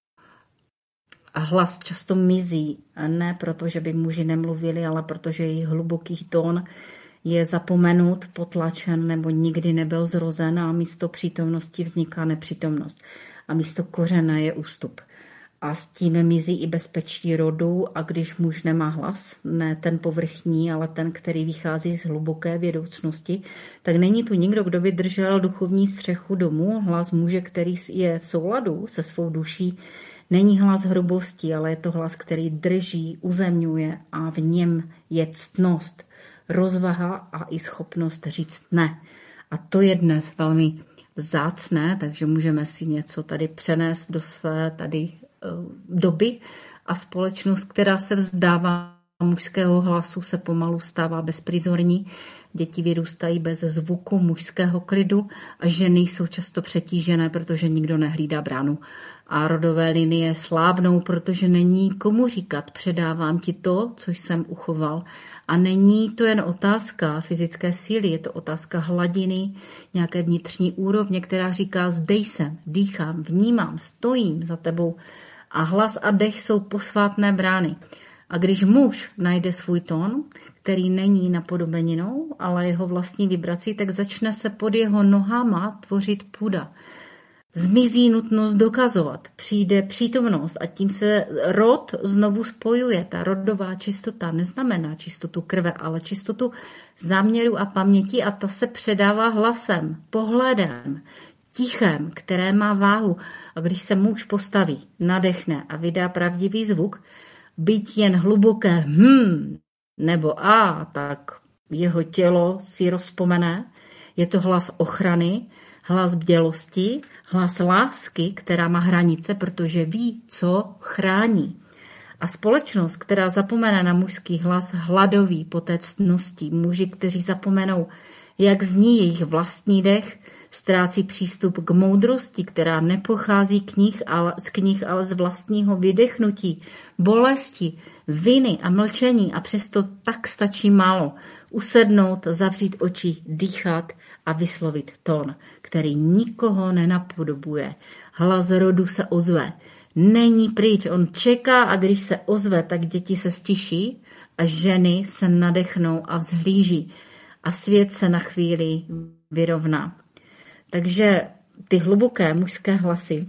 hlas často mizí, ne proto, že by muži nemluvili, ale protože jejich hluboký tón je zapomenut, potlačen nebo nikdy nebyl zrozen, a místo přítomnosti vzniká nepřítomnost. a místo kořene je ústup. A s tím mizí i bezpečí rodu a když muž nemá hlas, ne ten povrchní, ale ten, který vychází z hluboké vědoucnosti, tak není tu nikdo, kdo vydržel duchovní střechu domu. Hlas muže, který je v souladu se svou duší, není hlas hrubosti, ale je to hlas, který drží, uzemňuje a v něm je ctnost, rozvaha a i schopnost říct ne. A to je dnes velmi vzácné, takže můžeme si něco tady přenést do své tady doby a společnost, která se vzdává mužského hlasu, se pomalu stává bezprizorní. Děti vyrůstají bez zvuku mužského klidu a ženy jsou často přetížené, protože nikdo nehlídá bránu. A rodové linie slábnou, protože není komu říkat, předávám ti to, co jsem uchoval. A není to jen otázka fyzické síly, je to otázka hladiny, nějaké vnitřní úrovně, která říká, zde jsem, dýchám, vnímám, stojím za tebou. A hlas a dech jsou posvátné brány. A když muž najde svůj tón, který není napodobeninou, ale jeho vlastní vibrací, tak začne se pod jeho nohama tvořit půda. Zmizí nutnost dokazovat, přijde přítomnost a tím se rod znovu spojuje. Ta rodová čistota neznamená čistotu krve, ale čistotu záměru a paměti a ta se předává hlasem, pohledem, tichem, které má váhu. A když se muž postaví, nadechne a vydá pravdivý zvuk, byť jen hluboké hm nebo a, tak jeho tělo si rozpomene. Je to hlas ochrany, hlas bdělosti, hlas lásky, která má hranice, protože ví, co chrání. A společnost, která zapomene na mužský hlas, hladový po té ctnosti, muži, kteří zapomenou, jak zní jejich vlastní dech, ztrácí přístup k moudrosti, která nepochází knih, ale, z knih, ale z vlastního vydechnutí, bolesti, viny a mlčení a přesto tak stačí málo. Usednout, zavřít oči, dýchat a vyslovit tón, který nikoho nenapodobuje. Hlas rodu se ozve. Není pryč, on čeká a když se ozve, tak děti se stiší a ženy se nadechnou a vzhlíží a svět se na chvíli vyrovná. Takže ty hluboké mužské hlasy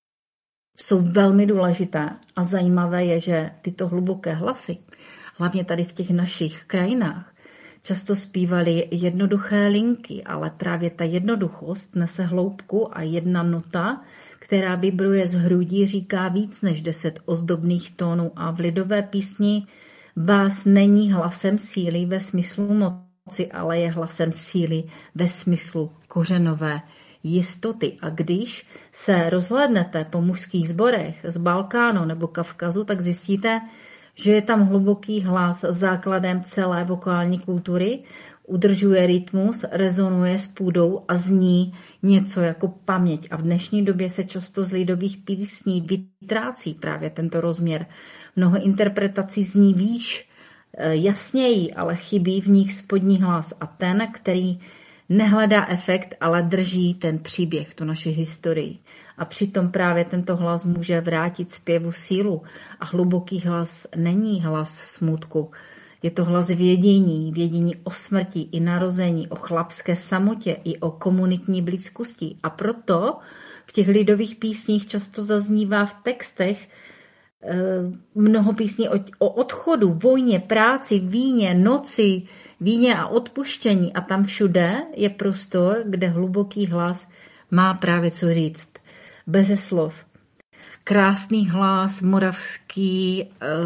jsou velmi důležité a zajímavé je, že tyto hluboké hlasy, hlavně tady v těch našich krajinách, často zpívaly jednoduché linky, ale právě ta jednoduchost nese hloubku a jedna nota, která vibruje z hrudí, říká víc než deset ozdobných tónů a v lidové písni bás není hlasem síly ve smyslu moci, ale je hlasem síly ve smyslu kořenové jistoty. A když se rozhlédnete po mužských sborech z Balkánu nebo Kavkazu, tak zjistíte, že je tam hluboký hlas základem celé vokální kultury, udržuje rytmus, rezonuje s půdou a zní něco jako paměť. A v dnešní době se často z lidových písní vytrácí právě tento rozměr. Mnoho interpretací zní výš, jasněji, ale chybí v nich spodní hlas. A ten, který nehledá efekt, ale drží ten příběh, tu naši historii. A přitom právě tento hlas může vrátit zpěvu sílu. A hluboký hlas není hlas smutku. Je to hlas vědění, vědění o smrti i narození, o chlapské samotě i o komunitní blízkosti. A proto v těch lidových písních často zaznívá v textech mnoho písní o odchodu, vojně, práci, víně, noci, víně a odpuštění. A tam všude je prostor, kde hluboký hlas má právě co říct. Beze slov. Krásný hlas, moravský,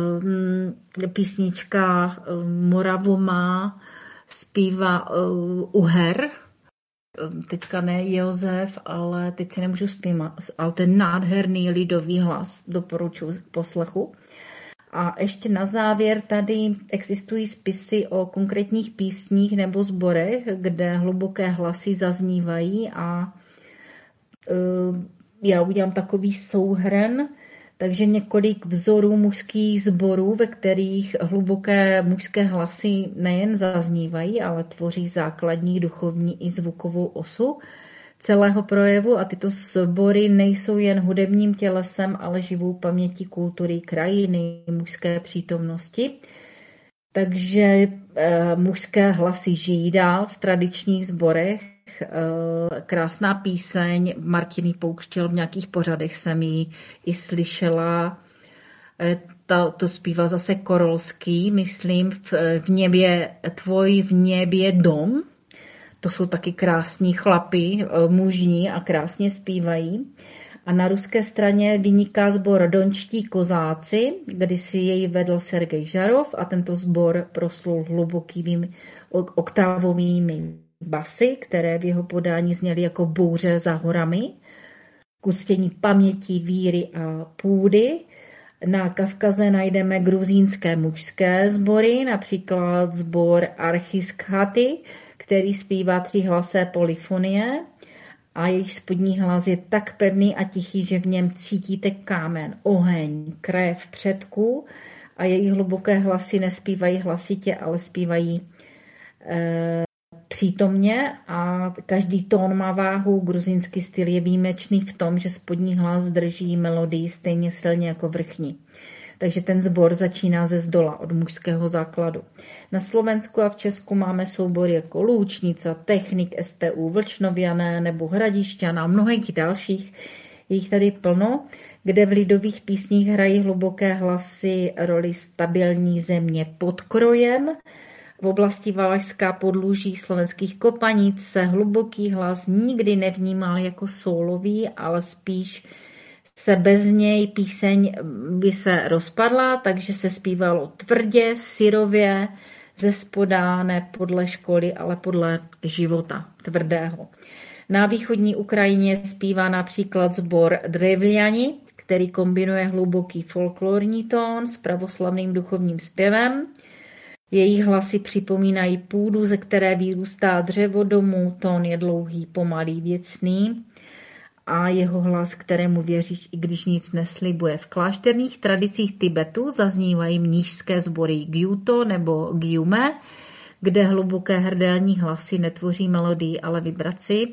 písnička Moravu má, zpívá Uher, teďka ne Josef, ale teď si nemůžu zpívat, ale ten nádherný lidový hlas, doporučuji k poslechu. A ještě na závěr tady existují spisy o konkrétních písních nebo sborech, kde hluboké hlasy zaznívají a já udělám takový souhrn, takže několik vzorů mužských sborů, ve kterých hluboké mužské hlasy nejen zaznívají, ale tvoří základní duchovní i zvukovou osu celého projevu a tyto sbory nejsou jen hudebním tělesem, ale živou pamětí kultury krajiny, mužské přítomnosti. Takže eh, mužské hlasy žijí dál v tradičních sborech, krásná píseň Martiny Pouštěl, v nějakých pořadech jsem ji i slyšela. To, to zpívá zase Korolský, myslím, v, v něbě, tvoj v něbě dom. To jsou taky krásní chlapi, mužní a krásně zpívají. A na ruské straně vyniká sbor Dončtí kozáci, kdy si jej vedl Sergej Žarov a tento sbor proslul hlubokými oktávovými basy, které v jeho podání zněly jako bouře za horami, k uctění paměti, víry a půdy. Na Kavkaze najdeme gruzínské mužské sbory, například sbor Archischaty, který zpívá tříhlasé polyfonie a jejich spodní hlas je tak pevný a tichý, že v něm cítíte kámen, oheň, krev předků a jejich hluboké hlasy nespívají hlasitě, ale zpívají e, přítomně a každý tón má váhu. Gruzínský styl je výjimečný v tom, že spodní hlas drží melodii stejně silně jako vrchní. Takže ten sbor začíná ze zdola, od mužského základu. Na Slovensku a v Česku máme soubory jako Lůčnica, Technik, S T U, Vlčnoviané nebo Hradišťan a mnohých dalších. Je jich tady plno, kde v lidových písních hrají hluboké hlasy roli stabilní země pod krojem. V oblasti Valašská podluží slovenských Kopanic se hluboký hlas nikdy nevnímal jako soulový, ale spíš se bez něj píseň by se rozpadla, takže se zpívalo tvrdě, syrově, ze spoda, ne podle školy, ale podle života tvrdého. Na východní Ukrajině zpívá například sbor Drevljani, který kombinuje hluboký folklorní tón s pravoslavným duchovním zpěvem. Jejich hlasy připomínají půdu, ze které vyrůstá dřevo domů, tón je dlouhý, pomalý, věcný a jeho hlas, kterému věříš, i když nic neslibuje. V klášterních tradicích Tibetu zaznívají mnížské sbory Gyuto nebo Gyume, kde hluboké hrdelní hlasy netvoří melodii, ale vibraci.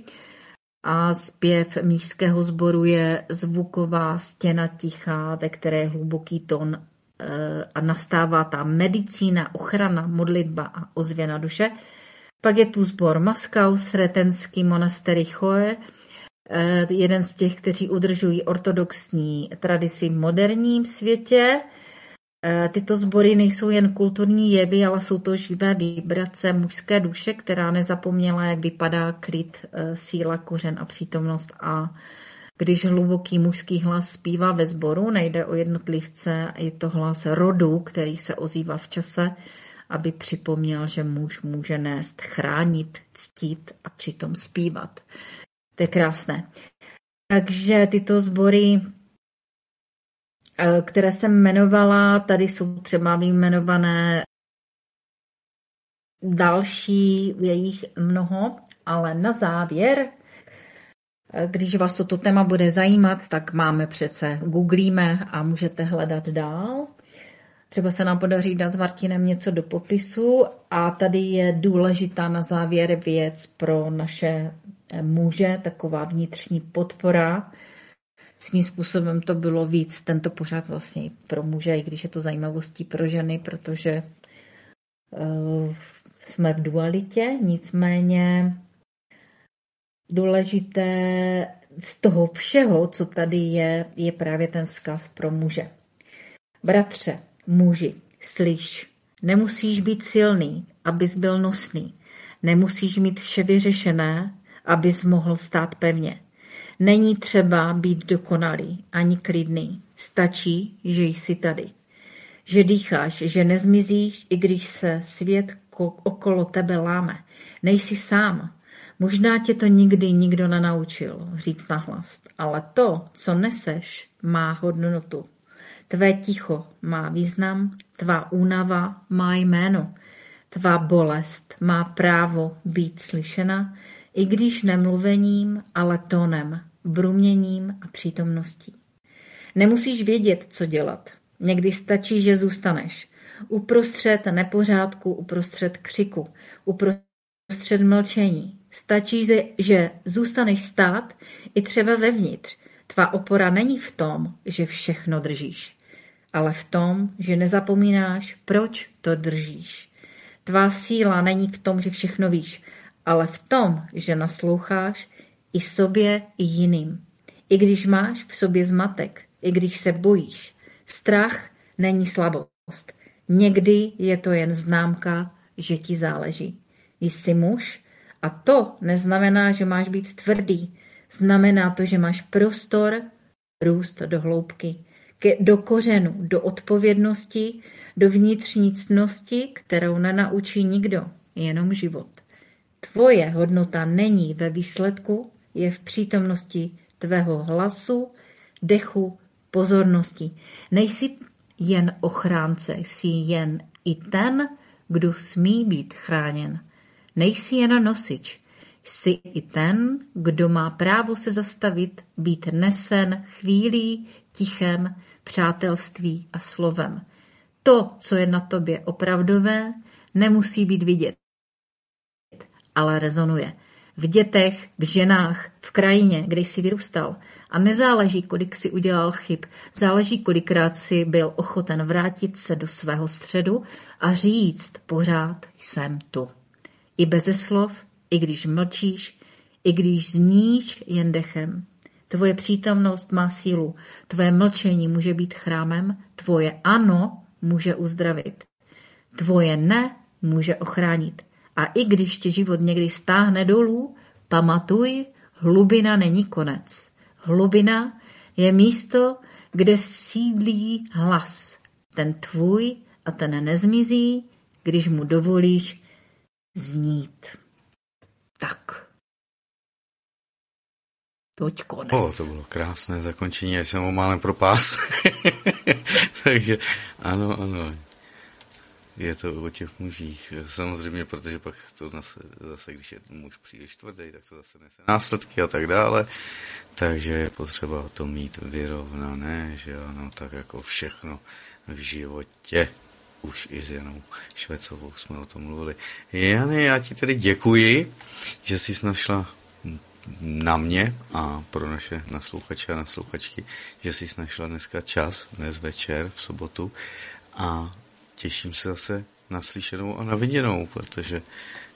A zpěv mnížského sboru je zvuková stěna tichá, ve které je hluboký tón a nastává tam medicína, ochrana, modlitba a ozvěna duše. Pak je tu sbor Moskau, Sretenský monastery Choe, jeden z těch, kteří udržují ortodoxní tradici v moderním světě. Tyto sbory nejsou jen kulturní jevy, ale jsou to živé vibrace mužské duše, která nezapomněla, jak vypadá klid, síla, kořen a přítomnost. A když hluboký mužský hlas zpívá ve sboru, nejde o jednotlivce, je to hlas rodu, který se ozývá v čase, aby připomněl, že muž může nést, chránit, ctít a přitom zpívat. To je krásné. Takže tyto sbory, které jsem jmenovala, tady jsou třeba vyjmenované další, je jich mnoho, ale na závěr, když vás toto téma bude zajímat, tak máme přece, googlíme a můžete hledat dál. Třeba se nám podaří dát s Martinem něco do popisu a tady je důležitá na závěr věc pro naše muže, taková vnitřní podpora. Svým způsobem to bylo víc tento pořad vlastně pro muže, i když je to zajímavostí pro ženy, protože uh, jsme v dualitě, nicméně důležité z toho všeho, co tady je, je právě ten vzkaz pro muže. Bratře, muži, slyš, nemusíš být silný, abys byl nosný. Nemusíš mít vše vyřešené, abys mohl stát pevně. Není třeba být dokonalý ani klidný. Stačí, že jsi tady. Že dýcháš, že nezmizíš, i když se svět okolo tebe láme. Nejsi sám. Možná tě to nikdy nikdo nenaučil říct nahlas, ale to, co neseš, má hodnotu. Tvé ticho má význam, tvá únava má jméno, tvá bolest má právo být slyšena, i když nemluvením, ale tónem, bruměním a přítomností. Nemusíš vědět, co dělat. Někdy stačí, že zůstaneš. Uprostřed nepořádku, uprostřed křiku, uprostřed mlčení. Stačí, že zůstaneš stát i třeba vevnitř. Tvá opora není v tom, že všechno držíš, ale v tom, že nezapomínáš, proč to držíš. Tvá síla není v tom, že všechno víš, ale v tom, že nasloucháš i sobě, i jiným. I když máš v sobě zmatek, i když se bojíš, strach není slabost. Někdy je to jen známka, že ti záleží. Jsi muž a to neznamená, že máš být tvrdý. Znamená to, že máš prostor růst do hloubky, do kořenu, do odpovědnosti, do vnitřní ctnosti, kterou nenaučí nikdo, jenom život. Tvoje hodnota není ve výsledku, je v přítomnosti tvého hlasu, dechu, pozornosti. Nejsi jen ochránce, jsi jen i ten, kdo smí být chráněn. Nejsi jen nosič, jsi i ten, kdo má právo se zastavit, být nesen chvílí, tichem, přátelství a slovem. To, co je na tobě opravdové, nemusí být vidět, ale rezonuje. V dětech, v ženách, v krajině, kde jsi vyrůstal. A nezáleží, kolik jsi udělal chyb, záleží, kolikrát jsi byl ochoten vrátit se do svého středu a říct, pořád jsem tu. I beze slov, i když mlčíš, i když zníš jen dechem. Tvoje přítomnost má sílu, tvoje mlčení může být chrámem, tvoje ano může uzdravit, tvoje ne může ochránit. A i když tě život někdy stáhne dolů, pamatuj, hlubina není konec. Hlubina je místo, kde sídlí hlas. Ten tvůj a ten nezmizí, když mu dovolíš znít. Tak. Toť konec. O, to bylo krásné zakončení, já jsem ho málem propás. Takže ano, ano. Je to o těch mužích. Samozřejmě, protože pak to zase, zase když je muž příliš tvrdý, tak to zase nese následky a tak dále. Takže je potřeba to mít vyrovnané, že ano, tak jako všechno v životě. Už i s Janou Švecovou jsme o tom mluvili. Jany, já ti tedy děkuji, že jsi našla na mě a pro naše naslouchače a naslouchačky, že jsi našla dneska čas, dnes večer, v sobotu, a těším se zase na slyšenou a na viděnou, protože e,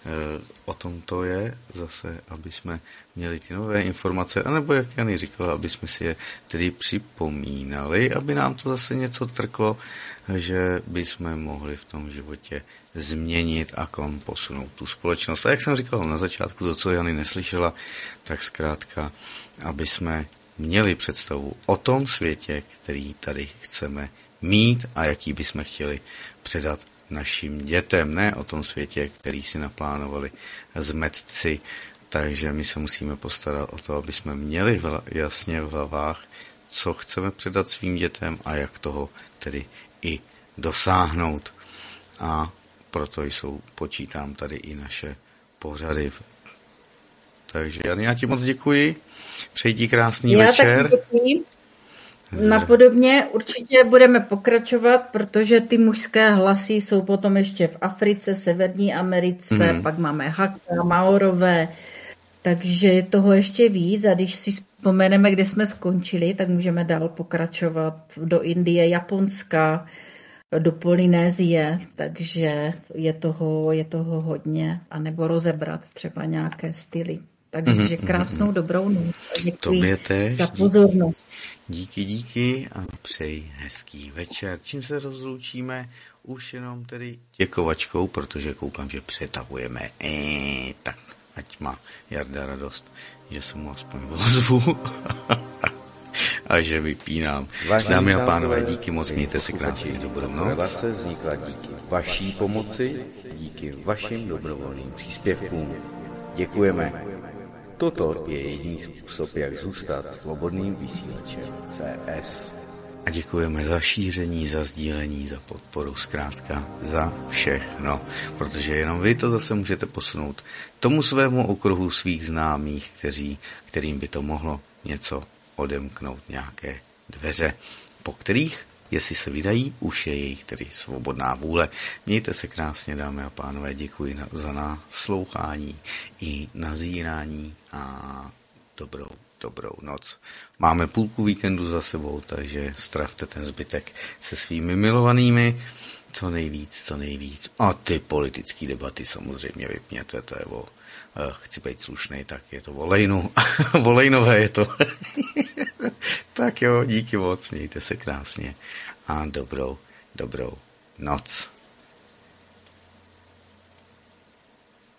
o tom to je zase, aby jsme měli ty nové informace, anebo jak Jany říkala, aby jsme si je tedy připomínali, aby nám to zase něco trklo, že by jsme mohli v tom životě změnit a kam posunout tu společnost. A jak jsem říkal na začátku, to, co Jany neslyšela, tak zkrátka, aby jsme měli představu o tom světě, který tady chceme mít a jaký bychom chtěli předat našim dětem, ne o tom světě, který si naplánovali zmetci. Takže my se musíme postarat o to, aby jsme měli jasně v hlavách, co chceme předat svým dětem a jak toho tedy i dosáhnout. A proto jsou, počítám tady i naše pořady. Takže Jany, já ti moc děkuji. Přeji ti krásný já večer. Taky děkuji. Napodobně určitě budeme pokračovat, protože ty mužské hlasy jsou potom ještě v Africe, Severní Americe, mm. pak máme Haka, Maorové, takže je toho ještě víc a když si vzpomeneme, kde jsme skončili, tak můžeme dál pokračovat do Indie, Japonska, do Polynézie, takže je toho, je toho hodně, anebo rozebrat třeba nějaké styly. Takže krásnou dobrou noc. Děkuji za pozornost. Díky, díky a přeji hezký večer. Čím se rozloučíme? Už jenom tedy děkovačkou, protože koukám, že přetahujeme. Eee, tak, ať má Jarda radost, že se mu aspoň ozvu a že vypínám. Dámy a pánové, díky moc, mějte se krásně, dobrou noc. Relace vznikla díky vaší pomoci, díky vašim dobrovolným příspěvkům. Děkujeme. Toto je jediný způsob, jak zůstat svobodným vysílačem C S. A děkujeme za šíření, za sdílení, za podporu, zkrátka za všechno. Protože jenom vy to zase můžete posunout tomu svému okruhu svých známých, kteří, kterým by to mohlo něco odemknout, nějaké dveře, po kterých, jestli se vydají, už je jejich tedy svobodná vůle. Mějte se krásně, dámy a pánové, děkuji za naslouchání i nazírání a dobrou dobrou noc. Máme půlku víkendu za sebou, takže stravte ten zbytek se svými milovanými. Co nejvíc, co nejvíc. A ty politické debaty samozřejmě vypněte, to je o, chci být slušnej, tak je to volejnu. Volejnové je to. Tak jo, díky moc, mějte se krásně a dobrou, dobrou noc.